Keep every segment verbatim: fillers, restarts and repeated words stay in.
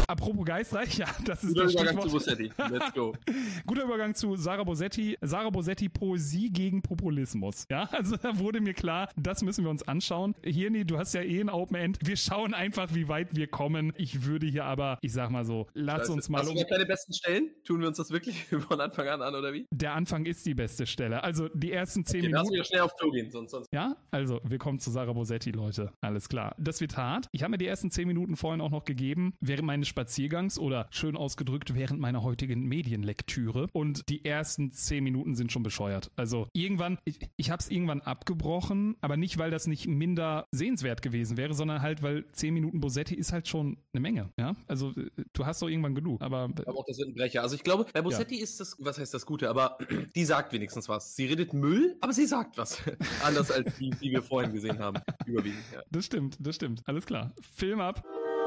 Apropos geistreich, ja, das ist Guter das Übergang Stichwort. zu Bosetti. Let's go. Guter Übergang zu Sarah Bosetti. Sarah Bosetti, Poesie gegen Populismus. Ja, also da wurde mir klar, das müssen wir uns anschauen. Hirni, du hast ja eh ein Open End. Wir schauen einfach, wie weit wir kommen. Ich würde hier aber, ich sag mal so, lass Scheiße. uns mal Hast um... du noch deine besten Stellen? Tun wir uns das wirklich von Anfang an an, oder wie? Der Anfang ist die beste Stelle. Also die ersten zehn Okay, lass Minuten... wieder schnell auf Klo gehen, sonst... sonst. Ja, also wir kommen zu Sarah Bosetti, Leute. Alles klar. Das wird hart. Ich habe mir die ersten zehn Minuten vorhin auch noch gegeben, während meines Spaziergangs oder schön ausgedrückt während meiner heutigen Medienlektüre. Und die ersten zehn Minuten sind schon bescheuert. Also irgendwann, ich, ich habe es irgendwann abgebrochen, aber nicht, weil das nicht minder sehenswert gewesen wäre, sondern halt, weil zehn Minuten Bosetti ist halt schon eine Menge. Ja, also du hast doch irgendwann genug. Aber, aber auch das wird ein Brecher. Also ich glaube, bei Bosetti ja. ist das, was heißt das Gute, aber die sagt wenigstens was. Sie redet Müll, aber sie sagt was. Anders als die, die wir vorhin gesehen haben. Überwiegend, ja. Das stimmt, das stimmt. Alles klar. Film ab.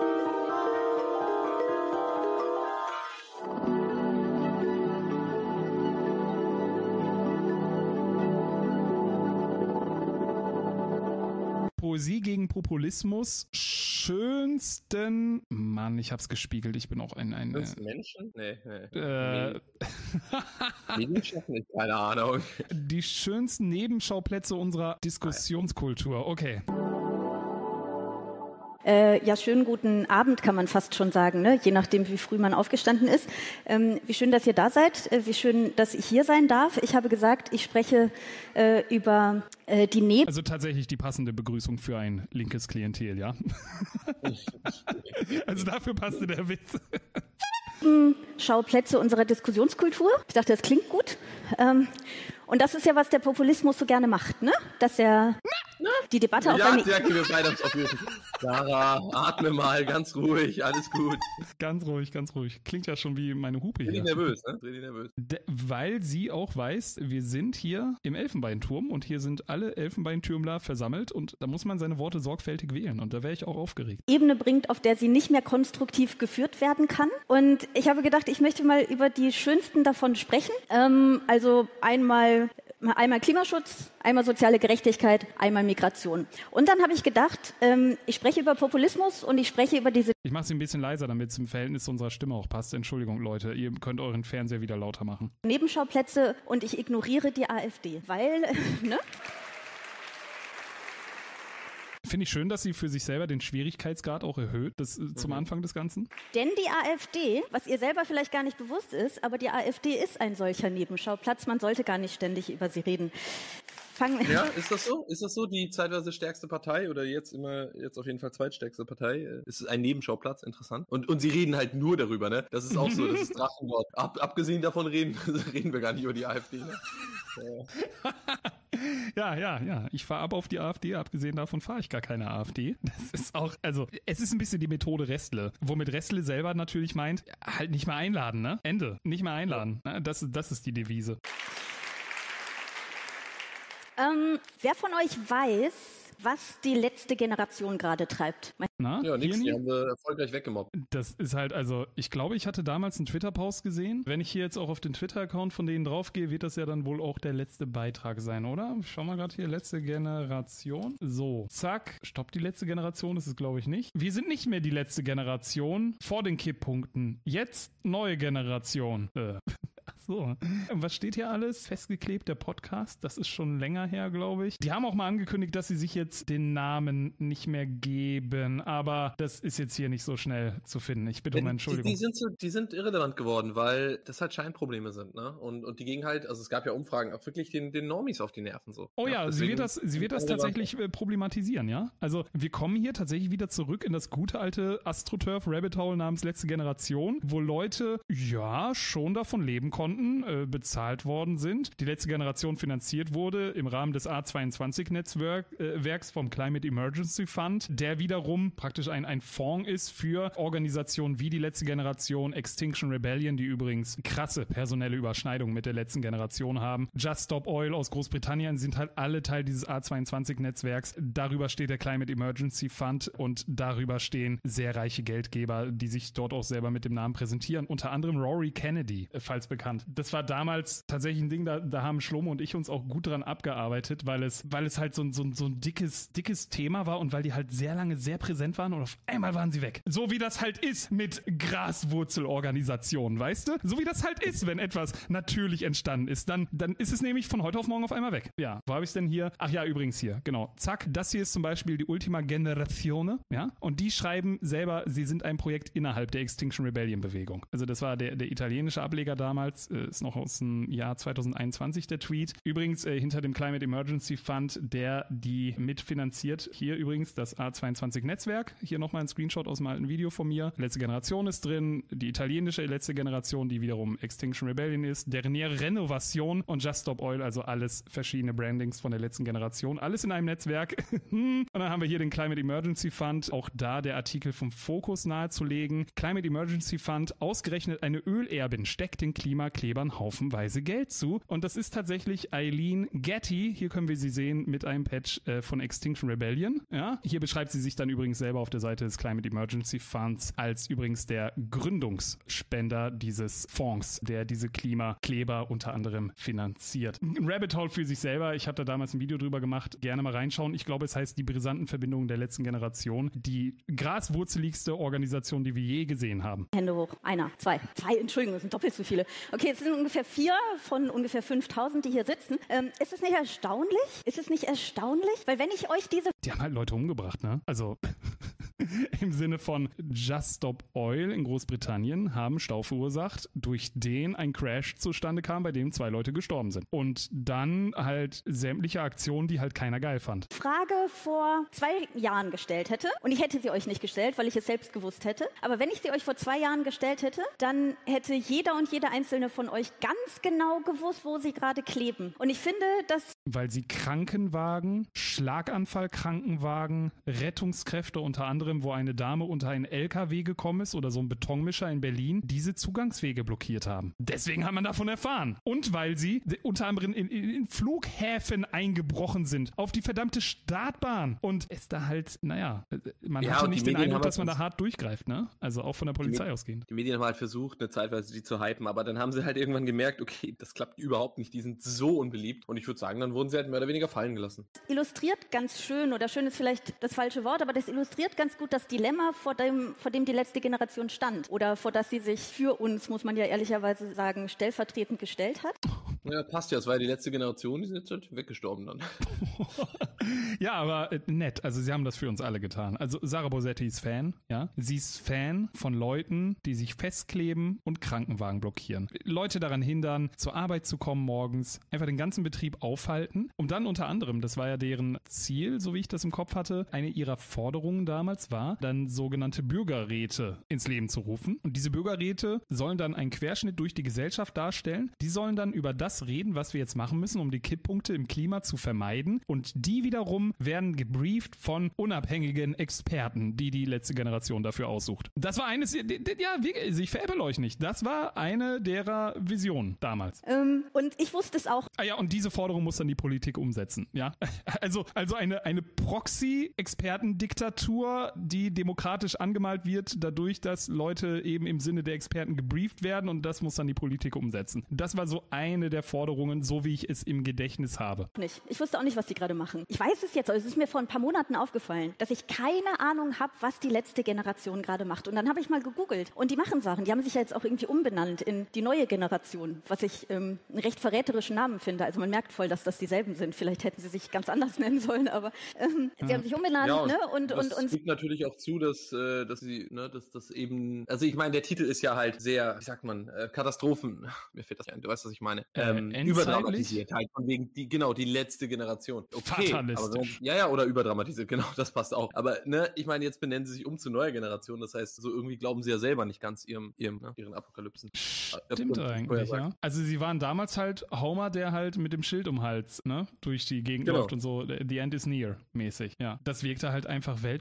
Poesie gegen Populismus. Schönsten... Mann, ich hab's gespiegelt. Ich bin auch ein... ein Schönsten Menschen? Nee, nee. Äh, Medienschaffen? Keine Ahnung. Die schönsten Nebenschauplätze unserer Diskussionskultur. Okay. Äh, ja, schönen guten Abend kann man fast schon sagen, ne? Je nachdem, wie früh man aufgestanden ist. Ähm, wie schön, dass ihr da seid, äh, wie schön, dass ich hier sein darf. Ich habe gesagt, ich spreche äh, über äh, die Neben... Also tatsächlich die passende Begrüßung für ein linkes Klientel, ja? Also dafür passte der Witz. Schauplätze unserer Diskussionskultur. Ich dachte, das klingt gut. Ähm, und das ist ja, was der Populismus so gerne macht, ne? Dass er die Debatte auf ja, eine... Ja, wir beide uns auflösen. Sarah, atme mal, ganz ruhig, alles gut. Ganz ruhig, ganz ruhig. Klingt ja schon wie meine Hupe hier. Bin ich nervös, ne? Bin ich nervös. De- weil sie auch weiß, wir sind hier im Elfenbeinturm und hier sind alle Elfenbeintürmler versammelt und da muss man seine Worte sorgfältig wählen und da wäre ich auch aufgeregt. Ebene bringt, auf der sie nicht mehr konstruktiv geführt werden kann. Und ich habe gedacht, ich möchte mal über die schönsten davon sprechen. Ähm, also einmal... Einmal Klimaschutz, einmal soziale Gerechtigkeit, einmal Migration. Und dann habe ich gedacht, ähm, ich spreche über Populismus und ich spreche über diese... Ich mache sie ein bisschen leiser, damit es im Verhältnis zu unserer Stimme auch passt. Entschuldigung, Leute, ihr könnt euren Fernseher wieder lauter machen. Nebenschauplätze und ich ignoriere die AfD, weil... ne? Finde ich schön, dass sie für sich selber den Schwierigkeitsgrad auch erhöht, das, äh, zum Anfang des Ganzen. Denn die AfD, was ihr selber vielleicht gar nicht bewusst ist, aber die AfD ist ein solcher Nebenschauplatz. Man sollte gar nicht ständig über sie reden. Fangen ja, ist das so? Ist das so? Die zeitweise stärkste Partei oder jetzt immer, jetzt auf jeden Fall zweitstärkste Partei? Ist ein Nebenschauplatz, interessant. Und, und sie reden halt nur darüber, ne? Das ist auch so, das ist Drachenwort. Ab, abgesehen davon reden, reden wir gar nicht über die AfD, ne? Ja, ja, ja. Ich fahre ab auf die AfD, abgesehen davon fahre ich gar keine AfD. Das ist auch, also, es ist ein bisschen die Methode Restle, womit Restle selber natürlich meint, halt nicht mehr einladen, ne? Ende. Nicht mehr einladen. Das, das ist die Devise. Ähm, wer von euch weiß, was die letzte Generation gerade treibt? Na, ja, nix, die haben wir erfolgreich weggemobbt. Das ist halt, also, ich glaube, ich hatte damals einen Twitter-Post gesehen. Wenn ich hier jetzt auch auf den Twitter-Account von denen draufgehe, wird das ja dann wohl auch der letzte Beitrag sein, oder? Schau mal gerade hier, letzte Generation. So, zack, stopp, die letzte Generation, das ist glaube ich nicht. Wir sind nicht mehr die letzte Generation vor den Kipppunkten. Jetzt neue Generation. Äh. Ach so. Was steht hier alles? Festgeklebt, der Podcast. Das ist schon länger her, glaube ich. Die haben auch mal angekündigt, dass sie sich jetzt den Namen nicht mehr geben. Aber das ist jetzt hier nicht so schnell zu finden. Ich bitte um Entschuldigung. Die, die, sind, so, die sind irrelevant geworden, weil das halt Scheinprobleme sind, ne? Und, und die gingen halt, also es gab ja Umfragen, auch wirklich den, den Normis auf die Nerven so. Oh ja, ja sie wird das, sie wird das tatsächlich äh, problematisieren, ja? Also wir kommen hier tatsächlich wieder zurück in das gute alte AstroTurf Rabbit Hole namens Letzte Generation, wo Leute ja schon davon leben konnten, äh, bezahlt worden sind. Die letzte Generation finanziert wurde im Rahmen des A zweiundzwanzig-Netzwerks äh, vom Climate Emergency Fund, der wiederum praktisch ein, ein Fonds ist für Organisationen wie die letzte Generation, Extinction Rebellion, die übrigens krasse personelle Überschneidungen mit der letzten Generation haben. Just Stop Oil aus Großbritannien sind halt alle Teil dieses A zweiundzwanzig-Netzwerks. Darüber steht der Climate Emergency Fund und darüber stehen sehr reiche Geldgeber, die sich dort auch selber mit dem Namen präsentieren. Unter anderem Rory Kennedy, falls bekannt. das war damals tatsächlich ein Ding, da, da haben Schlomo und ich uns auch gut dran abgearbeitet, weil es, weil es halt so, ein so, ein so ein dickes, dickes Thema war und weil die halt sehr lange sehr präsent waren und auf einmal waren sie weg. So wie das halt ist mit Graswurzelorganisationen, weißt du? So wie das halt ist, wenn etwas natürlich entstanden ist, dann, dann ist es nämlich von heute auf morgen auf einmal weg. Ja, wo habe ich es denn hier? Ach ja, übrigens hier, genau. Zack, das hier ist zum Beispiel die Ultima Generazione, ja? Und die schreiben selber, sie sind ein Projekt innerhalb der Extinction Rebellion Bewegung. Also das war der, der italienische Ableger damals, äh, ist noch aus dem Jahr zwanzig einundzwanzig der Tweet. Übrigens äh, hinter dem Climate Emergency Fund, der die mitfinanziert. Hier übrigens das A zweiundzwanzig Netzwerk. Hier nochmal ein Screenshot aus einem alten Video von mir. Letzte Generation ist drin, die italienische letzte Generation, die wiederum Extinction Rebellion ist, Dernière Renovation und Just Stop Oil, also alles verschiedene Brandings von der letzten Generation. Alles in einem Netzwerk. Und dann haben wir hier den Climate Emergency Fund. Auch da der Artikel vom Fokus nahezulegen. Climate Emergency Fund, ausgerechnet eine Ölerbin, steckt den Klimaklebern haufenweise Geld zu. Und das ist tatsächlich Eileen Getty. Hier können wir sie sehen mit einem Patch äh, von Extinction Rebellion. Ja, hier beschreibt sie sich dann übrigens selber auf der Seite des Climate Emergency Funds als übrigens der Gründungsspender dieses Fonds, der diese Klimakleber unter anderem finanziert. Ein Rabbit Hole für sich selber. Ich habe da damals ein Video drüber gemacht. Gerne mal reinschauen. Ich glaube, es heißt die brisanten Verbindungen der letzten Generation. Die graswurzeligste Organisation, die wir je gesehen haben. Hände hoch. Einer, zwei, zwei, Entschuldigung, das sind doppelt so viele. Okay, es sind ungefähr vier von ungefähr fünftausend, die hier sitzen. Ähm, ist es nicht erstaunlich? Ist es nicht erstaunlich? Weil wenn ich euch diese... Die haben halt Leute umgebracht, ne? Also... Im Sinne von Just Stop Oil in Großbritannien haben Stau verursacht, durch den ein Crash zustande kam, bei dem zwei Leute gestorben sind. Und dann halt sämtliche Aktionen, die halt keiner geil fand. Frage vor zwei Jahren gestellt hätte, und ich hätte sie euch nicht gestellt, weil ich es selbst gewusst hätte, aber wenn ich sie euch vor zwei Jahren gestellt hätte, dann hätte jeder und jede einzelne von euch ganz genau gewusst, wo sie gerade kleben. Und ich finde, dass... Weil sie Krankenwagen, Schlaganfall-Krankenwagen, Rettungskräfte unter anderem, wo eine Dame unter einen L K W gekommen ist oder so ein Betonmischer in Berlin, diese Zugangswege blockiert haben. Deswegen hat man davon erfahren. Und weil sie unter anderem in, in, in Flughäfen eingebrochen sind, auf die verdammte Startbahn. Und es da halt, naja, man ja, hatte nicht den Eindruck, dass man da hart durchgreift, ne? Also auch von der Polizei die, ausgehend. Die Medien haben halt versucht, eine Zeitweise die zu hypen, aber dann haben sie halt irgendwann gemerkt, okay, das klappt überhaupt nicht, die sind so unbeliebt. Und ich würde sagen, dann wurden sie halt mehr oder weniger fallen gelassen. Illustriert ganz schön, oder schön ist vielleicht das falsche Wort, aber das illustriert ganz gut das Dilemma, vor dem, vor dem die letzte Generation stand. Oder vor das sie sich für uns, muss man ja ehrlicherweise sagen, stellvertretend gestellt hat. Ja, passt ja, es war ja die letzte Generation, die sind jetzt halt weggestorben dann. Ja, aber äh, nett. Also sie haben das für uns alle getan. Also Sarah Bosetti ist Fan, ja. Sie ist Fan von Leuten, die sich festkleben und Krankenwagen blockieren. Leute daran hindern, zur Arbeit zu kommen morgens, einfach den ganzen Betrieb aufhalten, um dann unter anderem, das war ja deren Ziel, so wie ich das im Kopf hatte, eine ihrer Forderungen damals war, dann sogenannte Bürgerräte ins Leben zu rufen. Und diese Bürgerräte sollen dann einen Querschnitt durch die Gesellschaft darstellen. Die sollen dann über das reden, was wir jetzt machen müssen, um die Kipppunkte im Klima zu vermeiden. Und die wiederum werden gebrieft von unabhängigen Experten, die die letzte Generation dafür aussucht. Das war eines, ja, ich veräppel euch nicht. Das war eine derer Visionen damals. Ähm, und ich wusste es auch. Ah ja, und diese Forderung muss dann die Politik umsetzen, ja. Also, also eine, eine Proxy-Expertendiktatur, die demokratisch angemalt wird, dadurch, dass Leute eben im Sinne der Experten gebrieft werden, und das muss dann die Politik umsetzen. Das war so eine der Forderungen, so wie ich es im Gedächtnis habe. Nicht. Ich wusste auch nicht, was die gerade machen. Ich weiß es jetzt, also es ist mir vor ein paar Monaten aufgefallen, dass ich keine Ahnung habe, was die letzte Generation gerade macht. Und dann habe ich mal gegoogelt. Und die machen Sachen. Die haben sich ja jetzt auch irgendwie umbenannt in die neue Generation, was ich ähm, einen recht verräterischen Namen finde. Also man merkt voll, dass das dieselben sind. Vielleicht hätten sie sich ganz anders nennen sollen, aber ähm, ja. sie haben sich umbenannt. Ja, und ne? und, das und, und gibt natürlich auch zu, dass, äh, dass sie, ne, dass das eben, also ich meine, der Titel ist ja halt sehr, wie sagt man, äh, Katastrophen, mir fällt das ja ein, du weißt, was ich meine, ähm, äh, überdramatisiert halt, von wegen, die, genau, die letzte Generation. Okay, aber so, ja, ja, oder überdramatisiert, genau, das passt auch. Aber, ne, ich meine, jetzt benennen sie sich um zu neuer Generation, das heißt, so irgendwie glauben sie ja selber nicht ganz ihrem, ihrem, ne, ihren Apokalypsen. Stimmt äh, eigentlich, ja. Also sie waren damals halt Homer, der halt mit dem Schild um den Hals, ne, durch die Gegend genau. läuft und so, the end is near mäßig, ja. Das wirkte halt einfach weltfremd. Und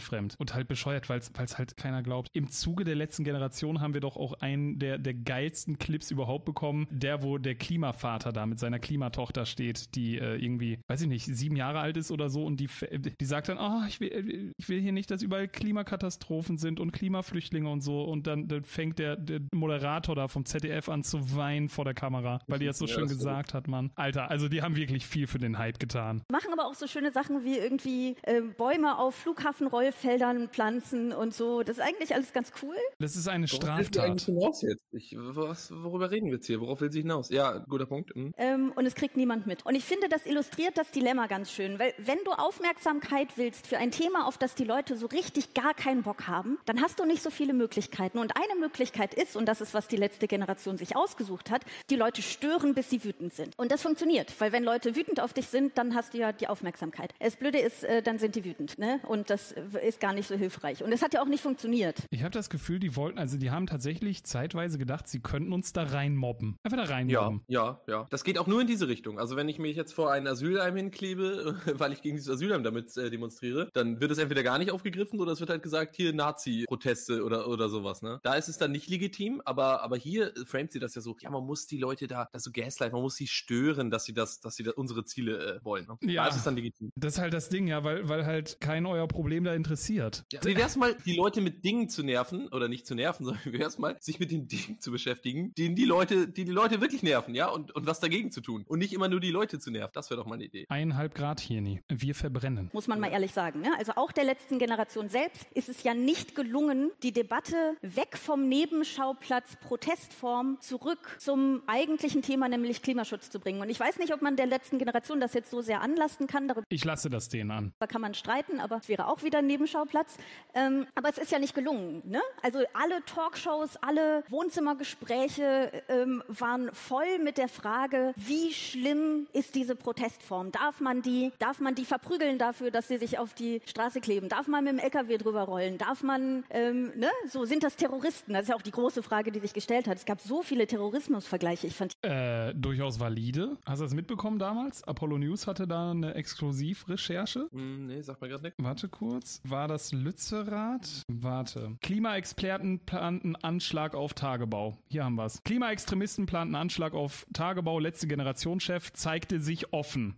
und halt bescheuert, weil es halt keiner glaubt. Im Zuge der letzten Generation haben wir doch auch einen der, der geilsten Clips überhaupt bekommen, der, wo der Klimavater da mit seiner Klimatochter steht, die äh, irgendwie, weiß ich nicht, sieben Jahre alt ist oder so und die, die sagt dann, oh, ich will, ich will hier nicht, dass überall Klimakatastrophen sind und Klimaflüchtlinge und so und dann, dann fängt der, der Moderator da vom Z D F an zu weinen vor der Kamera, weil die das so ja, schön das gesagt hat, Mann. Alter, also die haben wirklich viel für den Hype getan. Machen aber auch so schöne Sachen wie irgendwie äh, Bäume auf Flughafenrollfeldern pflanzen und so. Das ist eigentlich alles ganz cool. Das ist eine Worauf Straftat. Willst du hinaus jetzt? Ich, was, worüber reden wir jetzt hier? Worauf will sie hinaus? Ja, guter Punkt. Mhm. Ähm, und es kriegt niemand mit. Und ich finde, das illustriert das Dilemma ganz schön, weil wenn du Aufmerksamkeit willst für ein Thema, auf das die Leute so richtig gar keinen Bock haben, dann hast du nicht so viele Möglichkeiten. Und eine Möglichkeit ist, und das ist, was die letzte Generation sich ausgesucht hat, die Leute stören, bis sie wütend sind. Und das funktioniert, weil wenn Leute wütend auf dich sind, dann hast du ja die Aufmerksamkeit. Das Blöde ist, äh, dann sind die wütend, ne? Und das ist gar nicht so hilfreich. Und es hat ja auch nicht funktioniert. Ich habe das Gefühl, die wollten, also die haben tatsächlich zeitweise gedacht, sie könnten uns da reinmobben. Einfach da reinmobben. Ja, ja, ja. Das geht auch nur in diese Richtung. Also wenn ich mich jetzt vor ein Asylheim hinklebe, weil ich gegen dieses Asylheim damit äh, demonstriere, dann wird es entweder gar nicht aufgegriffen oder es wird halt gesagt, hier Nazi-Proteste oder, oder sowas, ne? Da ist es dann nicht legitim, aber, aber hier framet sie das ja so, ja, man muss die Leute da, das so gaslight, man muss sie stören, dass sie das, dass sie da unsere Ziele äh, wollen. Ne? Ja, da ist es dann legitim. Das ist halt das Ding, ja, weil, weil halt kein euer Problem da interessiert. Ja, wie wär's mal, die Leute mit Dingen zu nerven, oder nicht zu nerven, sondern wie wär's mal, sich mit den Dingen zu beschäftigen, denen die Leute, die die Leute wirklich nerven, ja, und, und was dagegen zu tun. Und nicht immer nur die Leute zu nerven. Das wäre doch mal eine Idee. Eineinhalb Grad hier nie. Wir verbrennen. Muss man mal ehrlich sagen, ne? Also auch der letzten Generation selbst ist es ja nicht gelungen, die Debatte weg vom Nebenschauplatz Protestform zurück zum eigentlichen Thema, nämlich Klimaschutz zu bringen. Und ich weiß nicht, ob man der letzten Generation das jetzt so sehr anlasten kann. Darüber ich lasse das denen an. Da kann man streiten, aber es wäre auch wieder ein Nebenschauplatz. Ähm, aber es ist ja nicht gelungen, ne? Also alle Talkshows, alle Wohnzimmergespräche ähm, waren voll mit der Frage, wie schlimm ist diese Protestform? Darf man die, darf man die verprügeln dafür, dass sie sich auf die Straße kleben? Darf man mit dem L K W drüber rollen? Darf man, ähm, ne? So, sind das Terroristen? Das ist ja auch die große Frage, die sich gestellt hat. Es gab so viele Terrorismusvergleiche. Ich fand äh, durchaus valide. Hast du das mitbekommen damals? Apollo News hatte da eine Exklusivrecherche. Mm, nee, sag mal gerade nicht. Warte kurz. War das Lützerath? Warte. Klimaexperten planten Anschlag auf Tagebau. Hier haben wir es. Klimaextremisten planten Anschlag auf Tagebau. Letzte Generationschef zeigte sich offen.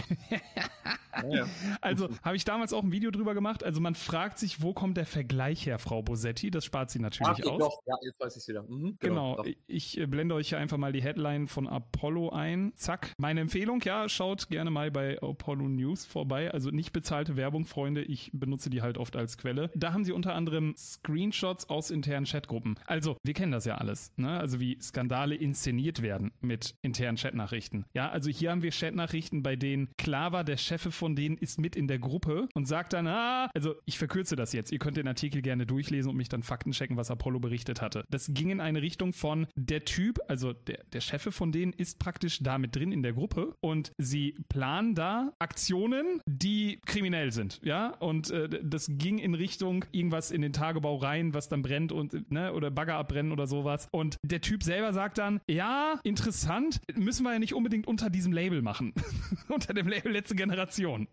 Ja. Also habe ich damals auch ein Video drüber gemacht. Also man fragt sich, wo kommt der Vergleich her, Frau Bosetti? Das spart sie natürlich Ach, aus. Doch. Ja, jetzt weiß ich es wieder. Mhm, genau. genau. Ich äh, blende euch hier einfach mal die Headline von Apollo ein. Zack. Meine Empfehlung, ja, schaut gerne mal bei Apollo News vorbei. Also nicht bezahlte Werbung, Freunde. Ich benutze die halt oft als Quelle. Da haben sie unter anderem Screenshots aus internen Chatgruppen. Also, wir kennen das ja alles, ne? Also wie Skandale inszeniert werden mit internen Chatnachrichten. Ja, also hier haben wir Chatnachrichten, bei denen klar war, der Chef von denen ist mit in der Gruppe und sagt dann, ah, also ich verkürze das jetzt. Ihr könnt den Artikel gerne durchlesen und mich dann Fakten checken, was Apollo berichtet hatte. Das ging in eine Richtung von, der Typ, also der, der Chef von denen ist praktisch da mit drin in der Gruppe und sie planen da Aktionen, die kriminell sind, ja, und äh, das ging in Richtung irgendwas in den Tagebau rein, was dann brennt und, ne, oder Bagger abbrennen oder sowas und der Typ selber sagt dann, ja, interessant, müssen wir ja nicht unbedingt unter diesem Label machen, unter dem Label letzte Generation.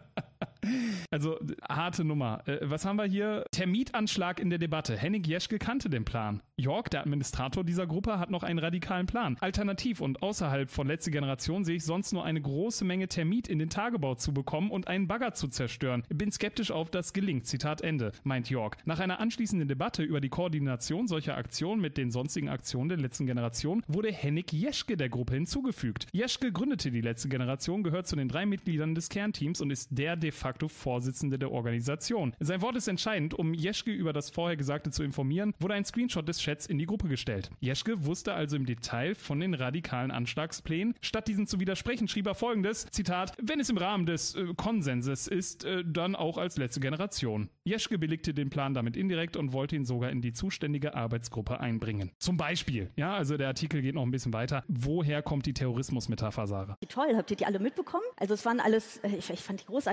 Also, harte Nummer. Äh, was haben wir hier? Termitanschlag in der Debatte. Henning Jeschke kannte den Plan. Jörg, der Administrator dieser Gruppe, hat noch einen radikalen Plan. Alternativ und außerhalb von letzte Generation sehe ich sonst nur eine große Menge Termit in den Tagebau zu bekommen und einen Bagger zu zerstören. Bin skeptisch, auf das gelingt. Zitat Ende, meint Jörg. Nach einer anschließenden Debatte über die Koordination solcher Aktionen mit den sonstigen Aktionen der letzten Generation wurde Henning Jeschke der Gruppe hinzugefügt. Jeschke gründete die letzte Generation, gehört zu den drei Mitgliedern des Kernteams und ist der de facto Vorsitzende der Organisation. Sein Wort ist entscheidend, um Jeschke über das vorher Gesagte zu informieren, wurde ein Screenshot des Chats in die Gruppe gestellt. Jeschke wusste also im Detail von den radikalen Anschlagsplänen. Statt diesen zu widersprechen, schrieb er folgendes, Zitat, wenn es im Rahmen des äh, Konsenses ist, äh, dann auch als letzte Generation. Jeschke billigte den Plan damit indirekt und wollte ihn sogar in die zuständige Arbeitsgruppe einbringen. Zum Beispiel, ja, also der Artikel geht noch ein bisschen weiter. Woher kommt die Terrorismus-Metapher, Sarah? Toll, habt ihr die alle mitbekommen? Also es waren alles, ich, ich fand die großartig. Und schön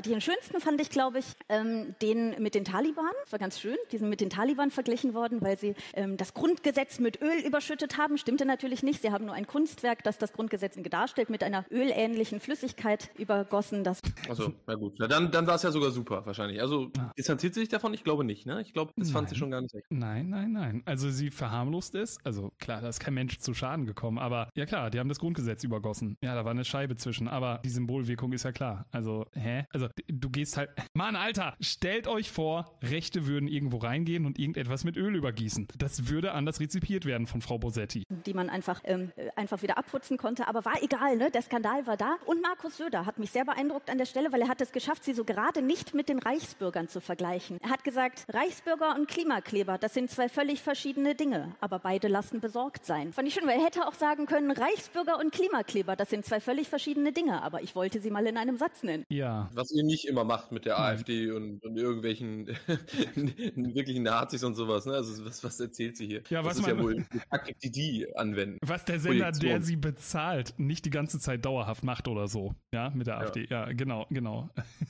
schönsten fand ich, glaube ich, ähm, den mit den Taliban. Das war ganz schön. Die sind mit den Taliban verglichen worden, weil sie ähm, das Grundgesetz mit Öl überschüttet haben. Stimmte natürlich nicht. Sie haben nur ein Kunstwerk, das das Grundgesetz darstellt, mit einer ölähnlichen Flüssigkeit übergossen. Das Also, na gut. Na, dann dann war es ja sogar super, wahrscheinlich. Also, Ah. distanziert sie sich davon? Ich glaube nicht, ne? Ich glaube, das fand sie Nein. schon gar nicht echt. Nein, nein, nein. Also sie verharmlost es. Also klar, da ist kein Mensch zu Schaden gekommen. Aber ja klar, die haben das Grundgesetz übergossen. Ja, da war eine Scheibe zwischen. Aber die Symbolwirkung ist ja klar. Also, hä? Also du gehst halt... Mann, Alter, stellt euch vor, Rechte würden irgendwo reingehen und irgendetwas mit Öl übergießen. Das würde anders rezipiert werden von Frau Bosetti. die man einfach, ähm, einfach wieder abputzen konnte. Aber war egal, ne? Der Skandal war da. Und Markus Söder hat mich sehr beeindruckt an der Stelle, weil er hat es geschafft, sie so gerade nicht mit den Reichsbürgern zu vergleichen. Er hat gesagt, Reichsbürger und Klimakleber, das sind zwei völlig verschiedene Dinge, aber beide lassen besorgt sein. Fand ich schön, weil er hätte auch sagen können, Reichsbürger und Klimakleber, das sind zwei völlig verschiedene Dinge, aber ich wollte sie mal in einem Satz nennen. Ja. Was ihr nicht immer macht mit der Nein. AfD und, und irgendwelchen wirklichen Nazis und sowas, ne? Also was, was erzählt sie hier? Ja, das was ist ja man- wohl eine Taktik, die die anwenden. Was der Sender, Projektion. der sie bezahlt, nicht die ganze Zeit dauerhaft macht oder so. Ja, mit der Ja. AfD. Ja, genau, genau.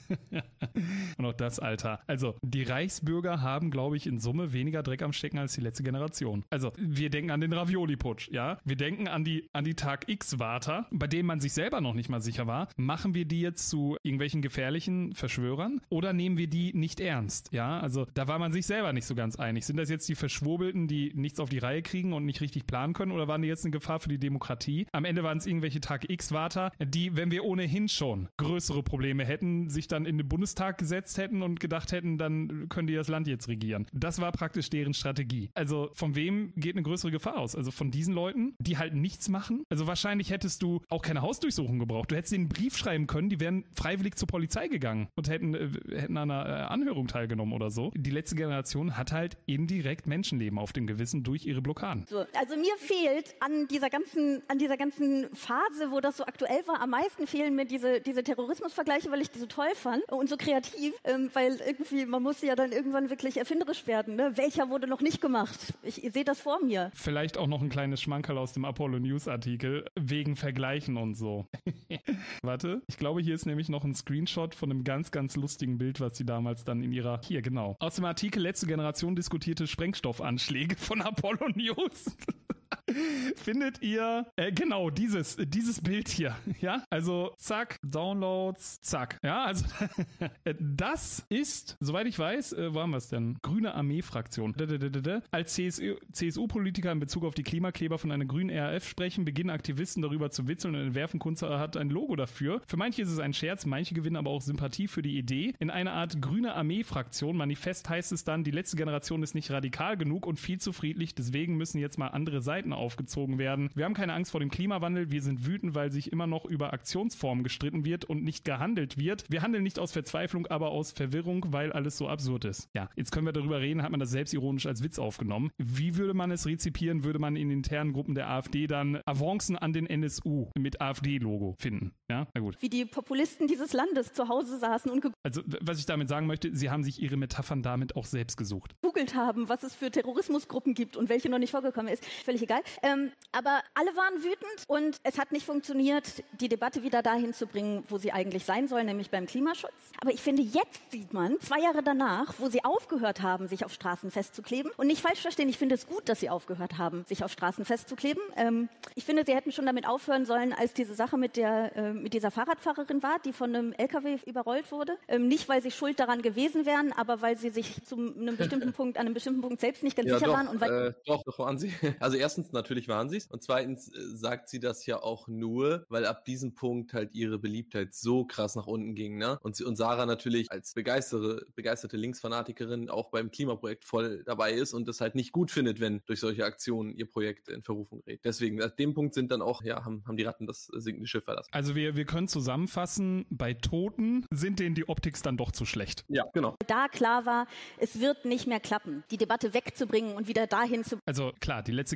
Und auch das, Alter. Also, die Reichsbürger haben, glaube ich, in Summe weniger Dreck am Stecken als die letzte Generation. Also, wir denken an den Ravioli-Putsch, ja. Wir denken an die, an die Tag-X-Warter, bei denen man sich selber noch nicht mal sicher war. Machen wir die jetzt zu irgendwelchen gefährlichen Verschwörern oder nehmen wir die nicht ernst? Ja, also, da war man sich selber nicht so ganz einig. Sind das jetzt die Verschwurbelten, die nichts auf die Reihe kriegen und nicht richtig planen können, oder waren die jetzt eine Gefahr für die Demokratie? Am Ende waren es irgendwelche Tag-X-Warter, die, wenn wir ohnehin schon größere Probleme hätten, sich dann in den Bundestag gesetzt hätten und gedacht hätten, dann können die das Land jetzt regieren. Das war praktisch deren Strategie. Also von wem geht eine größere Gefahr aus? Also von diesen Leuten, die halt nichts machen? Also wahrscheinlich hättest du auch keine Hausdurchsuchung gebraucht. Du hättest ihnen einen Brief schreiben können, die wären freiwillig zur Polizei gegangen und hätten, äh, hätten an einer äh, Anhörung teilgenommen oder so. Die letzte Generation hat halt indirekt Menschenleben auf dem Gewissen durch ihre Blockaden. So, also mir fehlt an dieser ganzen, an dieser ganzen Phase, wo das so aktuell war, am meisten fehlen mir diese, diese Terrorismusvergleiche, weil ich die so toll fand und so kreativ, ähm, weil irgendwie, man muss ja dann irgendwann wirklich erfinderisch werden, ne? Welcher wurde noch nicht gemacht? Ich, ich sehe das vor mir. Vielleicht auch noch ein kleines Schmankerl aus dem Apollo News Artikel wegen Vergleichen und so. Warte, ich glaube, hier ist nämlich noch ein Screenshot von einem ganz, ganz lustigen Bild, was sie damals dann in ihrer, hier genau, aus dem Artikel Letzte Generation diskutierte Sprengstoffanschläge von Apollo News. Findet ihr, äh, genau, dieses, dieses Bild hier, ja, also zack, Downloads, zack, ja, also das ist, soweit ich weiß, äh, wo haben wir es denn? Grüne Armee-Fraktion. Als C S U, C S U-Politiker in Bezug auf die Klimakleber von einer grünen R A F sprechen, beginnen Aktivisten darüber zu witzeln und entwerfen. Kunze hat ein Logo dafür. Für manche ist es ein Scherz, manche gewinnen aber auch Sympathie für die Idee. In einer Art grüne Armee-Fraktion, Manifest heißt es dann, die letzte Generation ist nicht radikal genug und viel zu friedlich, deswegen müssen jetzt mal andere Seiten aufgezogen werden. Wir haben keine Angst vor dem Klimawandel, wir sind wütend, weil sich immer noch über Aktionsformen gestritten wird und nicht gehandelt wird. Wir handeln nicht aus Verzweiflung, aber aus Verwirrung, weil alles so absurd ist. Ja, jetzt können wir darüber reden, hat man das selbstironisch als Witz aufgenommen. Wie würde man es rezipieren? Würde man in internen Gruppen der AfD dann Avancen an den N S U mit AfD-Logo finden? Ja, na gut. Wie die Populisten dieses Landes zu Hause saßen und Also, was ich damit sagen möchte, sie haben sich ihre Metaphern damit auch selbst gesucht. gegoogelt haben, was es für Terrorismusgruppen gibt und welche noch nicht vorgekommen ist. Völlig egal. Ähm, aber alle waren wütend und es hat nicht funktioniert, die Debatte wieder dahin zu bringen, wo sie eigentlich sein soll, nämlich beim Klimaschutz. Aber ich finde, jetzt sieht man, zwei Jahre danach, wo sie aufgehört haben, sich auf Straßen festzukleben. Und nicht falsch verstehen, ich finde es gut, dass sie aufgehört haben, sich auf Straßen festzukleben. Ähm, ich finde, sie hätten schon damit aufhören sollen, als diese Sache mit der äh, mit dieser Fahrradfahrerin war, die von einem L K W überrollt wurde. Ähm, nicht, weil sie schuld daran gewesen wären, aber weil sie sich zu einem bestimmten Punkt, an einem bestimmten Punkt selbst nicht ganz Ja, sicher doch, waren. Und weil äh, doch, doch waren sie. Also erstens, natürlich waren sie es. Und zweitens äh, sagt sie das ja auch nur, weil ab diesem Punkt halt ihre Beliebtheit so krass nach unten ging, ne? Und, sie, und Sarah natürlich als begeistere, begeisterte Linksfanatikerin auch beim Klimaprojekt voll dabei ist und es halt nicht gut findet, wenn durch solche Aktionen ihr Projekt in Verrufung gerät. Deswegen, an dem Punkt sind dann auch, ja, haben, haben die Ratten das sinkende Schiff verlassen. Also wir, wir können zusammenfassen, bei Toten sind denen die Optics dann doch zu schlecht. Ja, genau. da klar war, es wird nicht mehr klappen, die Debatte wegzubringen und wieder dahin zu. Also klar, die letzte Generation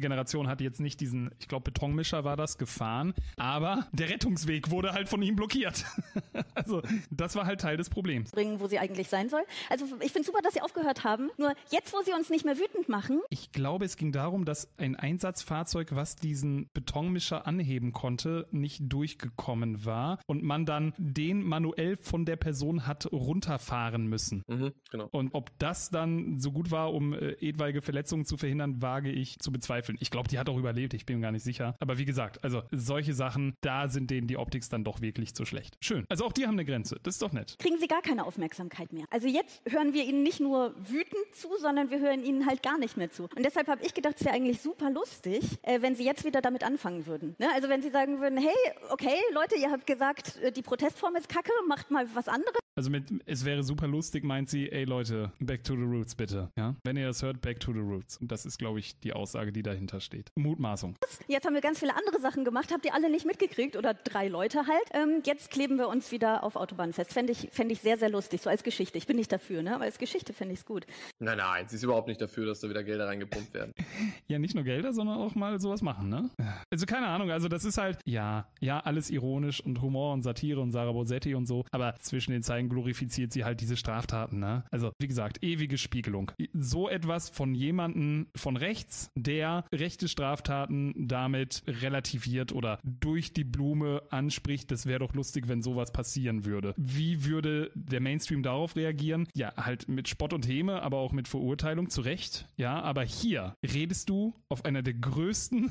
Regierung hat jetzt nicht diesen, ich glaube Betonmischer war das, gefahren, aber der Rettungsweg wurde halt von ihm blockiert. Also das war halt Teil des Problems. Bringen, wo sie eigentlich sein soll. Also ich finde super, dass sie aufgehört haben. Nur jetzt, wo sie uns nicht mehr wütend machen. Ich glaube, es ging darum, dass ein Einsatzfahrzeug, was diesen Betonmischer anheben konnte, nicht durchgekommen war und man dann den manuell von der Person hat runterfahren müssen. Mhm, genau. Und ob das dann so gut war, um äh, etwaige Verletzungen zu verhindern, wage ich zu bezweifeln. Ich glaube, die hat auch überlebt, ich bin mir gar nicht sicher. Aber wie gesagt, also solche Sachen, da sind denen die Optics dann doch wirklich zu schlecht. Schön. Also auch die haben eine Grenze. Das ist doch nett. Kriegen sie gar keine Aufmerksamkeit mehr. Also jetzt hören wir ihnen nicht nur wütend zu, sondern wir hören ihnen halt gar nicht mehr zu. Und deshalb habe ich gedacht, es wäre eigentlich super lustig, äh, wenn sie jetzt wieder damit anfangen würden. Ne? Also wenn sie sagen würden, hey, okay, Leute, ihr habt gesagt, die Protestform ist kacke, macht mal was anderes. Also mit, es wäre super lustig, meint sie, ey Leute, back to the roots bitte. Ja? Wenn ihr das hört, back to the roots. Und das ist, glaube ich, die Aussage, die dahinter steht. Mutmaßung. Jetzt haben wir ganz viele andere Sachen gemacht, habt ihr alle nicht mitgekriegt oder drei Leute halt. Ähm, jetzt kleben wir uns wieder auf Autobahnen fest. Fände ich, fänd ich sehr, sehr lustig, so als Geschichte. Ich bin nicht dafür, ne? Aber als Geschichte fände ich es gut. Nein, nein, sie ist überhaupt nicht dafür, dass da wieder Gelder reingepumpt werden. Ja, nicht nur Gelder, sondern auch mal sowas machen, ne? Also keine Ahnung, also das ist halt, ja, ja, alles ironisch und Humor und Satire und Sarah Bosetti und so, aber zwischen den Zeilen glorifiziert sie halt diese Straftaten, ne? Also, wie gesagt, ewige Spiegelung. So etwas von jemandem von rechts, der rechte Straftaten damit relativiert oder durch die Blume anspricht, das wäre doch lustig, wenn sowas passieren würde. Wie würde der Mainstream darauf reagieren? Ja, halt mit Spott und Häme, aber auch mit Verurteilung, zu Recht. Ja, aber hier redest du auf einer der größten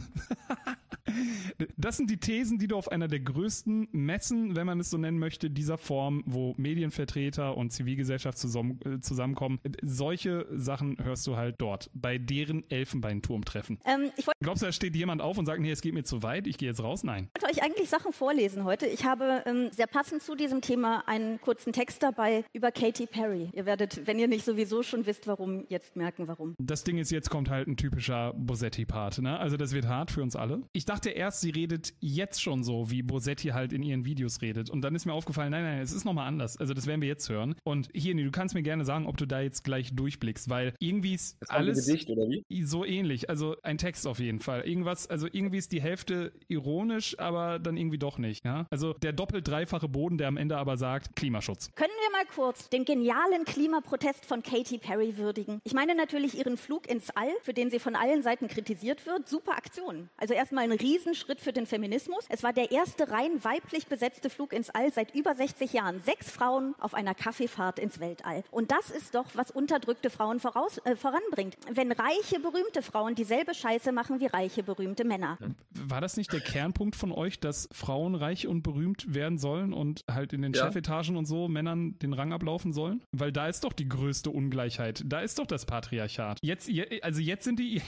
das sind die Thesen, die du auf einer der größten Messen, wenn man es so nennen möchte, dieser Form, wo Medienvertreter und Zivilgesellschaft zusammen, äh, zusammenkommen. Solche Sachen hörst du halt dort, bei deren Elfenbeinturmtreffen. Ähm, ich wollt- Glaubst du, da steht jemand auf und sagt, nee, es geht mir zu weit, ich gehe jetzt raus? Nein. Ich wollte euch eigentlich Sachen vorlesen heute. Ich habe ähm, sehr passend zu diesem Thema einen kurzen Text dabei über Katy Perry. Ihr werdet, wenn ihr nicht sowieso schon wisst, warum, jetzt merken, warum. Das Ding ist, jetzt kommt halt ein typischer Bosetti-Part, ne? Also das wird hart für uns alle. Ich dachte erst, sie redet jetzt schon so, wie Bosetti halt in ihren Videos redet. Und dann ist mir aufgefallen, nein, nein, es ist nochmal anders. Also das werden wir jetzt hören. Und hier, du kannst mir gerne sagen, ob du da jetzt gleich durchblickst, weil irgendwie ist alles ein Gedicht, oder wie? So ähnlich. Also ein Text auf jeden Fall. Irgendwas, also irgendwie ist die Hälfte ironisch, aber dann irgendwie doch nicht. Ja? Also der doppelt-dreifache Boden, der am Ende aber sagt, Klimaschutz. Können wir mal kurz den genialen Klimaprotest von Katy Perry würdigen? Ich meine natürlich ihren Flug ins All, für den sie von allen Seiten kritisiert wird. Super Aktion. Also erstmal ein Riesenschritt für den Feminismus. Es war der erste rein weiblich besetzte Flug ins All seit über sechzig Jahren. Sechs Frauen auf einer Kaffeefahrt ins Weltall. Und das ist doch, was unterdrückte Frauen voraus, äh, voranbringt. Wenn reiche, berühmte Frauen dieselbe Scheiße machen wie reiche, berühmte Männer. War das nicht der Kernpunkt von euch, dass Frauen reich und berühmt werden sollen und halt in den ja. Chefetagen und so Männern den Rang ablaufen sollen? Weil da ist doch die größte Ungleichheit. Da ist doch das Patriarchat. Jetzt, also jetzt sind die,